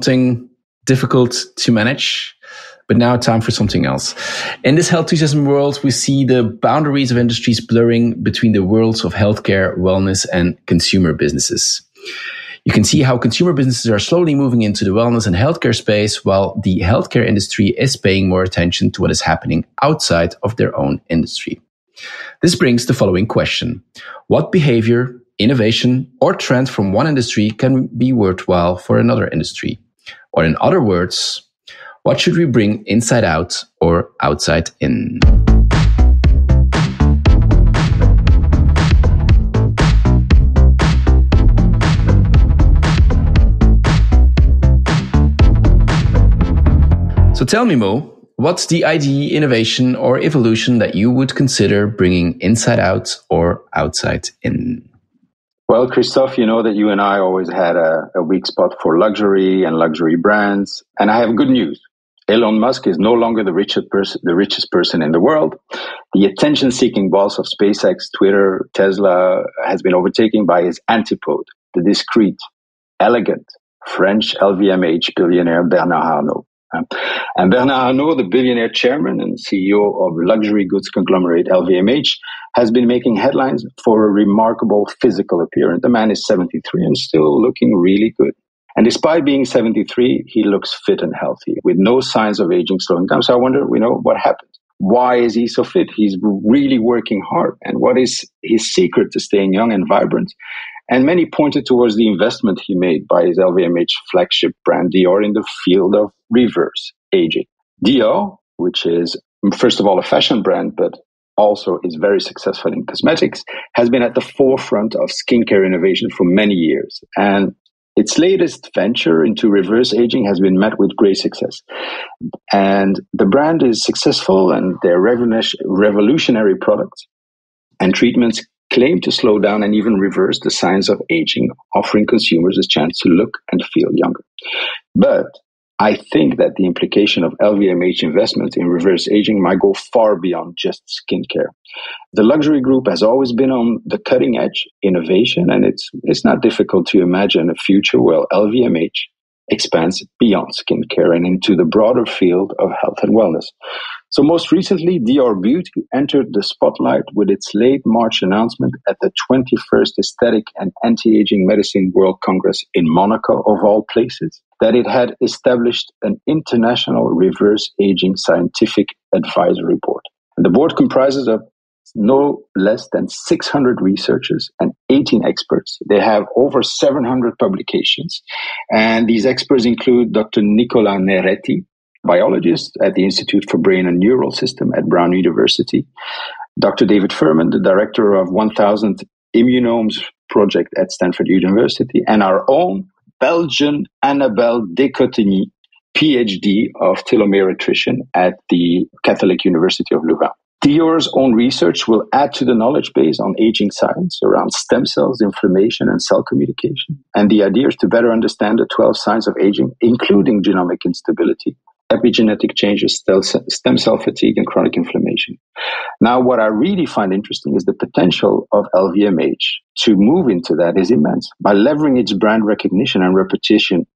difficult to manage, but now time for something else. In this health tourism world, we see the boundaries of industries blurring between the worlds of healthcare, wellness, and consumer businesses. You can see how consumer businesses are slowly moving into the wellness and healthcare space, while the healthcare industry is paying more attention to what is happening outside of their own industry. This brings the following question. What behavior, innovation, or trend from one industry can be worthwhile for another industry? Or in other words, what should we bring inside out or outside in? So tell me, Mo, what's the idea, innovation, or evolution that you would consider bringing inside out or outside in? Well, Christophe, you know that you and I always had a weak spot for luxury and luxury brands. And I have good news. Elon Musk is no longer the richest person in the world. The attention-seeking boss of SpaceX, Twitter, Tesla has been overtaken by his antipode, the discreet, elegant French LVMH billionaire Bernard Arnault. And Bernard Arnault, the billionaire chairman and CEO of luxury goods conglomerate LVMH, has been making headlines for a remarkable physical appearance. The man is 73 and still looking really good. And despite being 73, he looks fit and healthy with no signs of aging slowing down. So I wonder, what happened? Why is he so fit? He's really working hard. And what is his secret to staying young and vibrant? And many pointed towards the investment he made by his LVMH flagship brand Dior in the field of reverse aging. Dior, which is, first of all, a fashion brand, but also is very successful in cosmetics, has been at the forefront of skincare innovation for many years. And its latest venture into reverse aging has been met with great success. And the brand is successful, and their revolutionary products and treatments claim to slow down and even reverse the signs of aging, offering consumers a chance to look and feel younger. But I think that the implication of LVMH investment in reverse aging might go far beyond just skincare. The luxury group has always been on the cutting edge innovation, and it's not difficult to imagine a future where LVMH expands beyond skincare and into the broader field of health and wellness. So most recently, Dior Beauty entered the spotlight with its late March announcement at the 21st Aesthetic and Anti-Aging Medicine World Congress in Monaco, of all places, that it had established an international reverse aging scientific advisory board. And the board comprises of no less than 600 researchers and 18 experts. They have over 700 publications. And these experts include Dr. Nicola Neretti, biologist at the Institute for Brain and Neural System at Brown University, Dr. David Furman, the director of 1000 Immunomes Project at Stanford University, and our own Belgian Annabelle Decotigny, PhD of telomere attrition at the Catholic University of Louvain. Dior's own research will add to the knowledge base on aging science around stem cells, inflammation, and cell communication. And the idea is to better understand the 12 signs of aging, including genomic instability, epigenetic changes, stem cell fatigue, and chronic inflammation. Now, what I really find interesting is the potential of LVMH to move into that is immense. By leveraging its brand recognition and reputation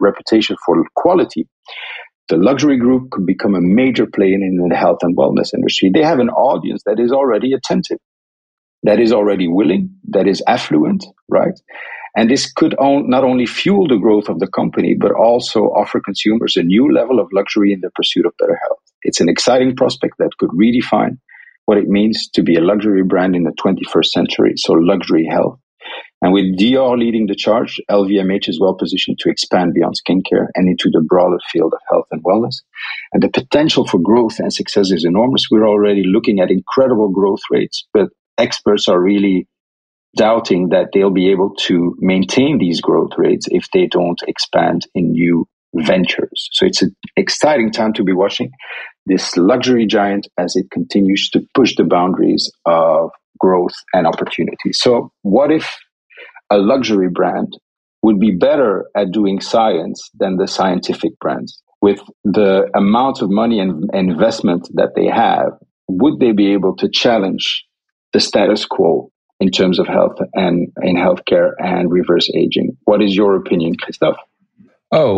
for quality, the luxury group could become a major player in the health and wellness industry. They have an audience that is already attentive, that is already willing, that is affluent, right? And this could not only fuel the growth of the company, but also offer consumers a new level of luxury in the pursuit of better health. It's an exciting prospect that could redefine what it means to be a luxury brand in the 21st century, so luxury health. And with Dior leading the charge, LVMH is well positioned to expand beyond skincare and into the broader field of health and wellness. And the potential for growth and success is enormous. We're already looking at incredible growth rates, but experts are really doubting that they'll be able to maintain these growth rates if they don't expand in new ventures. So it's an exciting time to be watching this luxury giant as it continues to push the boundaries of growth and opportunity. So what if a luxury brand would be better at doing science than the scientific brands? With the amount of money and investment that they have, would they be able to challenge the status quo in terms of health and in healthcare and reverse aging? What is your opinion, Christophe? Oh,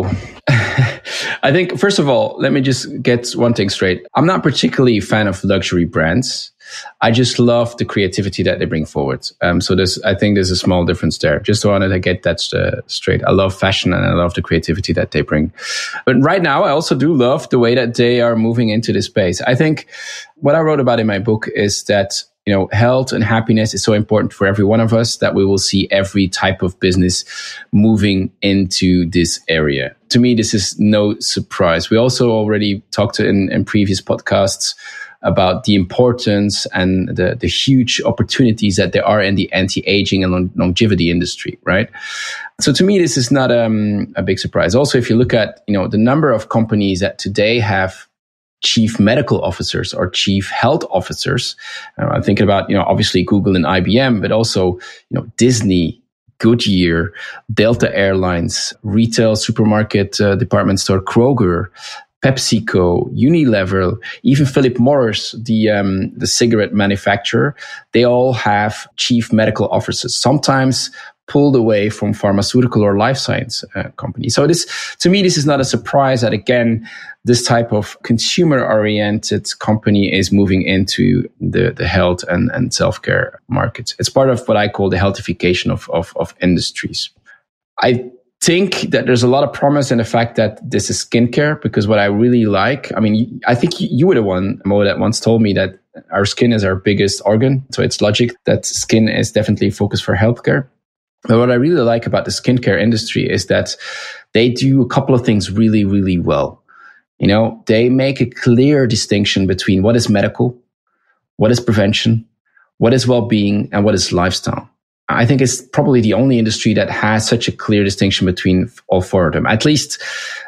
I think, first of all, let me just get one thing straight. I'm not particularly a fan of luxury brands. I just love the creativity that they bring forward. So I think there's a small difference there. Just wanted to get that straight. I love fashion and I love the creativity that they bring. But right now, I also do love the way that they are moving into this space. I think what I wrote about in my book is that health and happiness is so important for every one of us that we will see every type of business moving into this area. To me, this is no surprise. We also already talked in previous podcasts about the importance and the huge opportunities that there are in the anti-aging and longevity industry, right? So to me, this is not a big surprise. Also, if you look at the number of companies that today have chief medical officers or chief health officers. I'm thinking about, obviously Google and IBM, but also, Disney, Goodyear, Delta Airlines, retail supermarket department store Kroger, PepsiCo, Unilever, even Philip Morris, the cigarette manufacturer, they all have chief medical officers, sometimes pulled away from pharmaceutical or life science companies. So to me, this is not a surprise that, again, this type of consumer-oriented company is moving into the health and self-care markets. It's part of what I call the healthification of industries. I think that there's a lot of promise in the fact that this is skincare, because what I really like, I mean, I think you were the one, Mo, that once told me that our skin is our biggest organ. So it's logic that skin is definitely a focus for healthcare. But what I really like about the skincare industry is that they do a couple of things really, really well. You know, they make a clear distinction between what is medical, what is prevention, what is well-being, and what is lifestyle. I think it's probably the only industry that has such a clear distinction between all four of them. At least,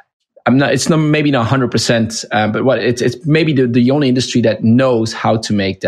maybe not 100%, but it's maybe the only industry that knows how to make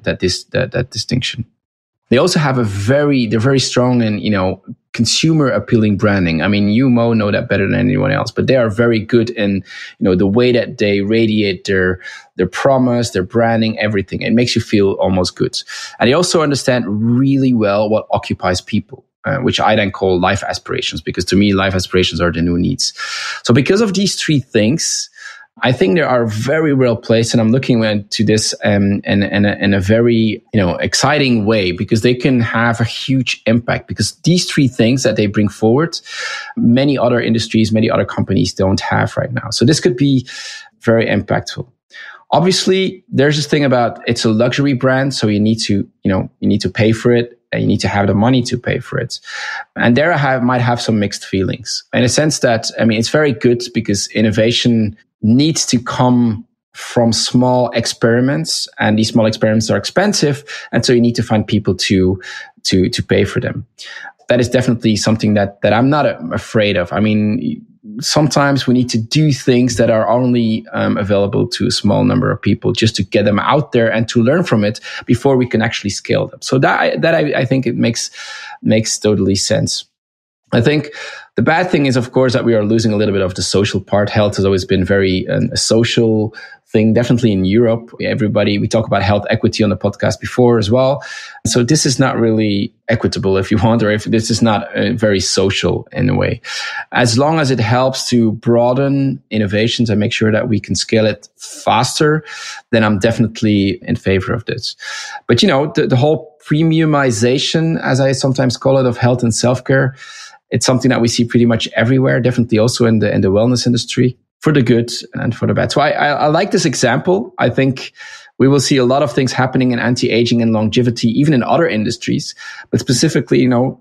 that distinction. They also have they're very strong in, consumer appealing branding. I mean, you, Mo, know that better than anyone else, but they are very good in, the way that they radiate their promise, their branding, everything. It makes you feel almost good. And they also understand really well what occupies people, which I then call life aspirations, because to me, life aspirations are the new needs. So because of these three things, I think they are very well placed, and I'm looking to this in a very exciting way, because they can have a huge impact. Because these three things that they bring forward, many other industries, many other companies don't have right now. So this could be very impactful. Obviously, there's this thing about it's a luxury brand, so you need to pay for it. And you need to have the money to pay for it. And there I might have some mixed feelings, in a sense that, it's very good because innovation needs to come from small experiments, and these small experiments are expensive. And so you need to find people to pay for them. That is definitely something that I'm not afraid of. I mean, sometimes we need to do things that are only available to a small number of people, just to get them out there and to learn from it before we can actually scale them. So I think it makes totally sense. I think the bad thing is, of course, that we are losing a little bit of the social part. Health has always been very a social thing, definitely in Europe. We talk about health equity on the podcast before as well. So this is not really equitable, if you want, or if this is not very social in a way. As long as it helps to broaden innovations and make sure that we can scale it faster, then I'm definitely in favor of this. But, the whole premiumization, as I sometimes call it, of health and self-care, it's something that we see pretty much everywhere, definitely also in the wellness industry, for the good and for the bad. So I like this example. I think we will see a lot of things happening in anti-aging and longevity, even in other industries, but specifically, the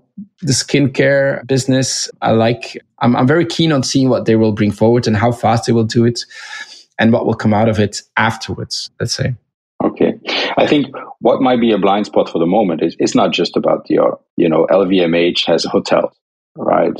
skincare business. I'm very keen on seeing what they will bring forward and how fast they will do it and what will come out of it afterwards, let's say. Okay. I think what might be a blind spot for the moment is it's not just about LVMH has hotels. Right.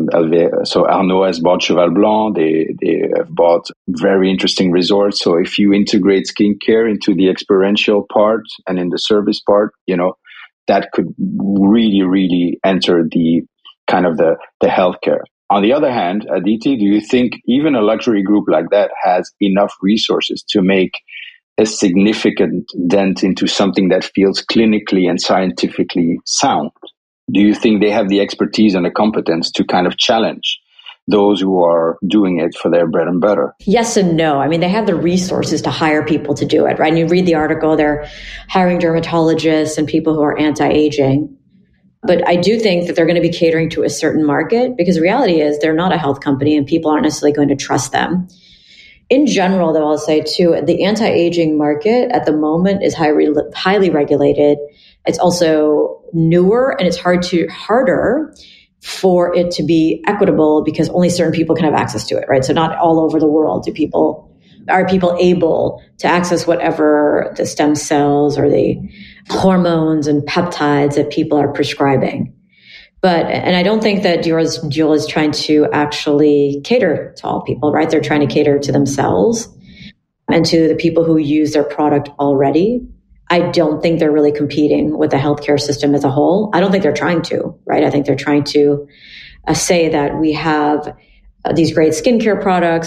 So Arnaud has bought Cheval Blanc. They have bought very interesting resorts. So if you integrate skincare into the experiential part and in the service part, that could really, really enter the kind of the healthcare. On the other hand, Aditi, do you think even a luxury group like that has enough resources to make a significant dent into something that feels clinically and scientifically sound? Do you think they have the expertise and the competence to kind of challenge those who are doing it for their bread and butter? Yes and no. I mean, they have the resources to hire people to do it, right? And you read the article, they're hiring dermatologists and people who are anti-aging. But I do think that they're going to be catering to a certain market, because the reality is they're not a health company and people aren't necessarily going to trust them. In general, though, I'll say too, the anti-aging market at the moment is highly regulated. It's also newer, and it's harder for it to be equitable because only certain people can have access to it, right? So not all over the world are people able to access whatever the stem cells or the hormones and peptides that people are prescribing. And I don't think that Dior is trying to actually cater to all people, right? They're trying to cater to themselves and to the people who use their product already. I don't think they're really competing with the healthcare system as a whole. I don't think they're trying to, right? I think they're trying to say that we have these great skincare products.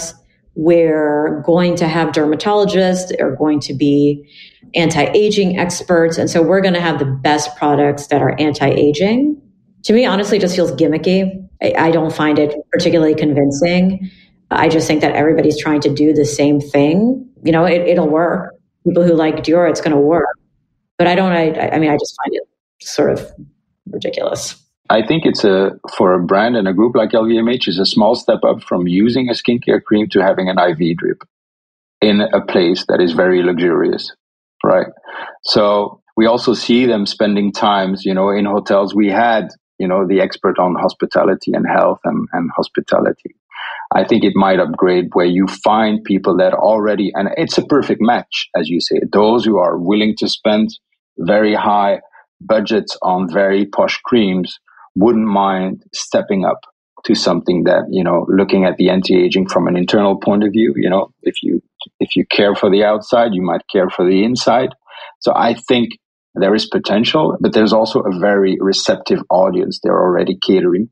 We're going to have dermatologists, are going to be anti-aging experts. And so we're going to have the best products that are anti-aging. To me, honestly, it just feels gimmicky. I don't find it particularly convincing. I just think that everybody's trying to do the same thing. It'll work. People who like Dior, it's going to work. But I just find it sort of ridiculous. I think it's for a brand and a group like LVMH is a small step up from using a skincare cream to having an IV drip in a place that is very luxurious, right? So we also see them spending times, in hotels. We had, the expert on hospitality and health and hospitality. I think it might upgrade where you find people that already, and it's a perfect match, as you say, those who are willing to spend very high budgets on very posh creams wouldn't mind stepping up to something that, looking at the anti-aging from an internal point of view, if you care for the outside, you might care for the inside. So I think there is potential, but there's also a very receptive audience they're already catering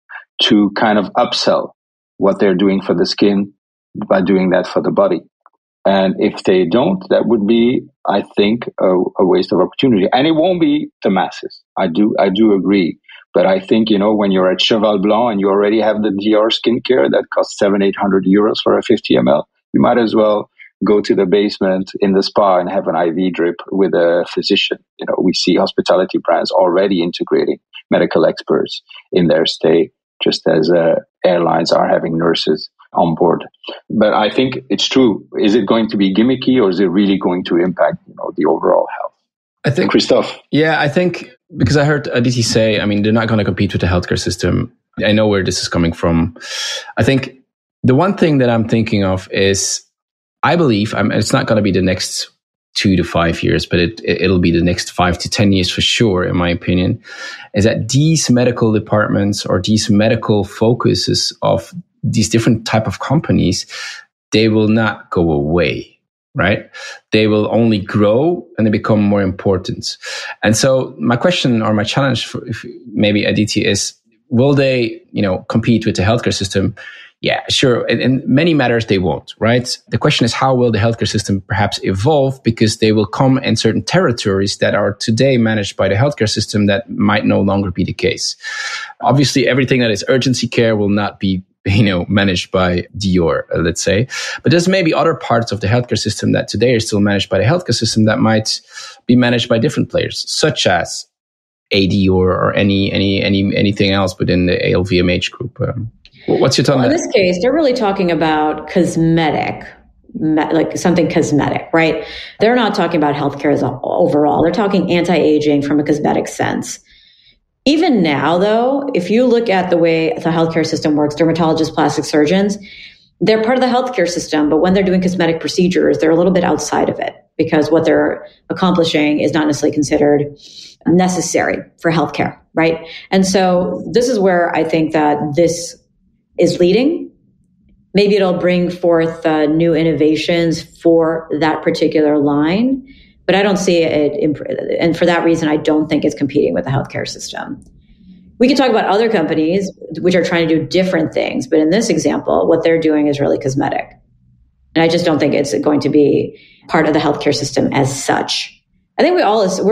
to kind of upsell what they're doing for the skin by doing that for the body. And if they don't, that would be, I think, a waste of opportunity. And it won't be the masses. I do agree. But I think, when you're at Cheval Blanc and you already have the Dior skincare that costs 700-800 euros for a 50 ml, you might as well go to the basement in the spa and have an IV drip with a physician. We see hospitality brands already integrating medical experts in their stay, just as airlines are having nurses on board. But I think it's true. Is it going to be gimmicky, or is it really going to impact, the overall health? I think, Christophe. Yeah, I think, because I heard Aditi say, they're not going to compete with the healthcare system. I know where this is coming from. I think the one thing that I'm thinking of is, I believe, it's not going to be the next 2 to 5 years, but it'll be the next 5 to 10 years for sure, in my opinion, is that these medical departments or these medical focuses of these different type of companies, they will not go away, right? They will only grow and they become more important. And so my question or my challenge for maybe Aditi is, will they, compete with the healthcare system? Yeah, sure. In many matters, they won't, right? The question is, how will the healthcare system perhaps evolve? Because they will come in certain territories that are today managed by the healthcare system that might no longer be the case. Obviously, everything that is urgency care will not be managed by Dior, let's say. But there's maybe other parts of the healthcare system that today are still managed by the healthcare system that might be managed by different players, such as a Dior or anything else within the LVMH group. What's your thought on that? In this case, they're really talking about cosmetic, like something cosmetic, right? They're not talking about healthcare as overall. They're talking anti-aging from a cosmetic sense. Even now, though, if you look at the way the healthcare system works, dermatologists, plastic surgeons, they're part of the healthcare system, but when they're doing cosmetic procedures, they're a little bit outside of it because what they're accomplishing is not necessarily considered necessary for healthcare, right? And so this is where I think that this is leading. Maybe it'll bring forth new innovations for that particular line, but I don't see it. And for that reason, I don't think it's competing with the healthcare system. We can talk about other companies which are trying to do different things, but in this example, what they're doing is really cosmetic. And I just don't think it's going to be part of the healthcare system as such. I think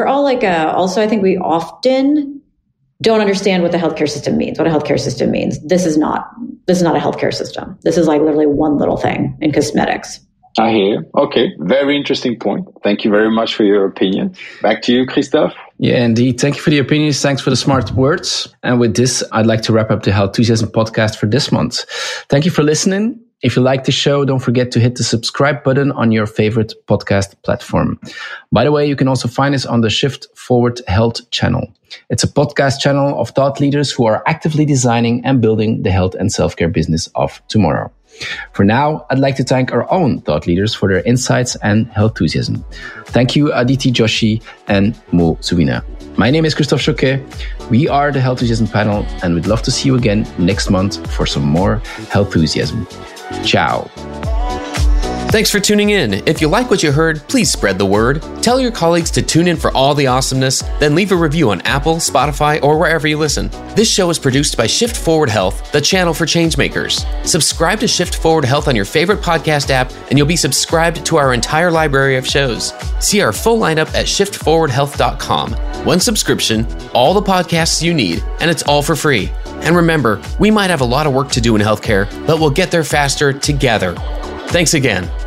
I think we often don't understand what the healthcare system means, what a healthcare system means. This is not a healthcare system. This is like literally one little thing in cosmetics. I hear. Okay. Very interesting point. Thank you very much for your opinion. Back to you, Christophe. Yeah, indeed. Thank you for the opinions. Thanks for the smart words. And with this, I'd like to wrap up the Healthusiasm podcast for this month. Thank you for listening. If you like the show, don't forget to hit the subscribe button on your favorite podcast platform. By the way, you can also find us on the Shift Forward Health channel. It's a podcast channel of thought leaders who are actively designing and building the health and self-care business of tomorrow. For now, I'd like to thank our own thought leaders for their insights and Healthusiasm. Thank you, Aditi Joshi and Mo Subina. My name is Christophe Choquet. We are the Healthusiasm panel, and we'd love to see you again next month for some more Healthusiasm. Ciao. Thanks for tuning in. If you like what you heard, please spread the word. Tell your colleagues to tune in for all the awesomeness, then leave a review on Apple, Spotify, or wherever you listen. This show is produced by Shift Forward Health, the channel for changemakers. Subscribe to Shift Forward Health on your favorite podcast app, and you'll be subscribed to our entire library of shows. See our full lineup at shiftforwardhealth.com. One subscription, all the podcasts you need, and it's all for free. And remember, we might have a lot of work to do in healthcare, but we'll get there faster together. Thanks again.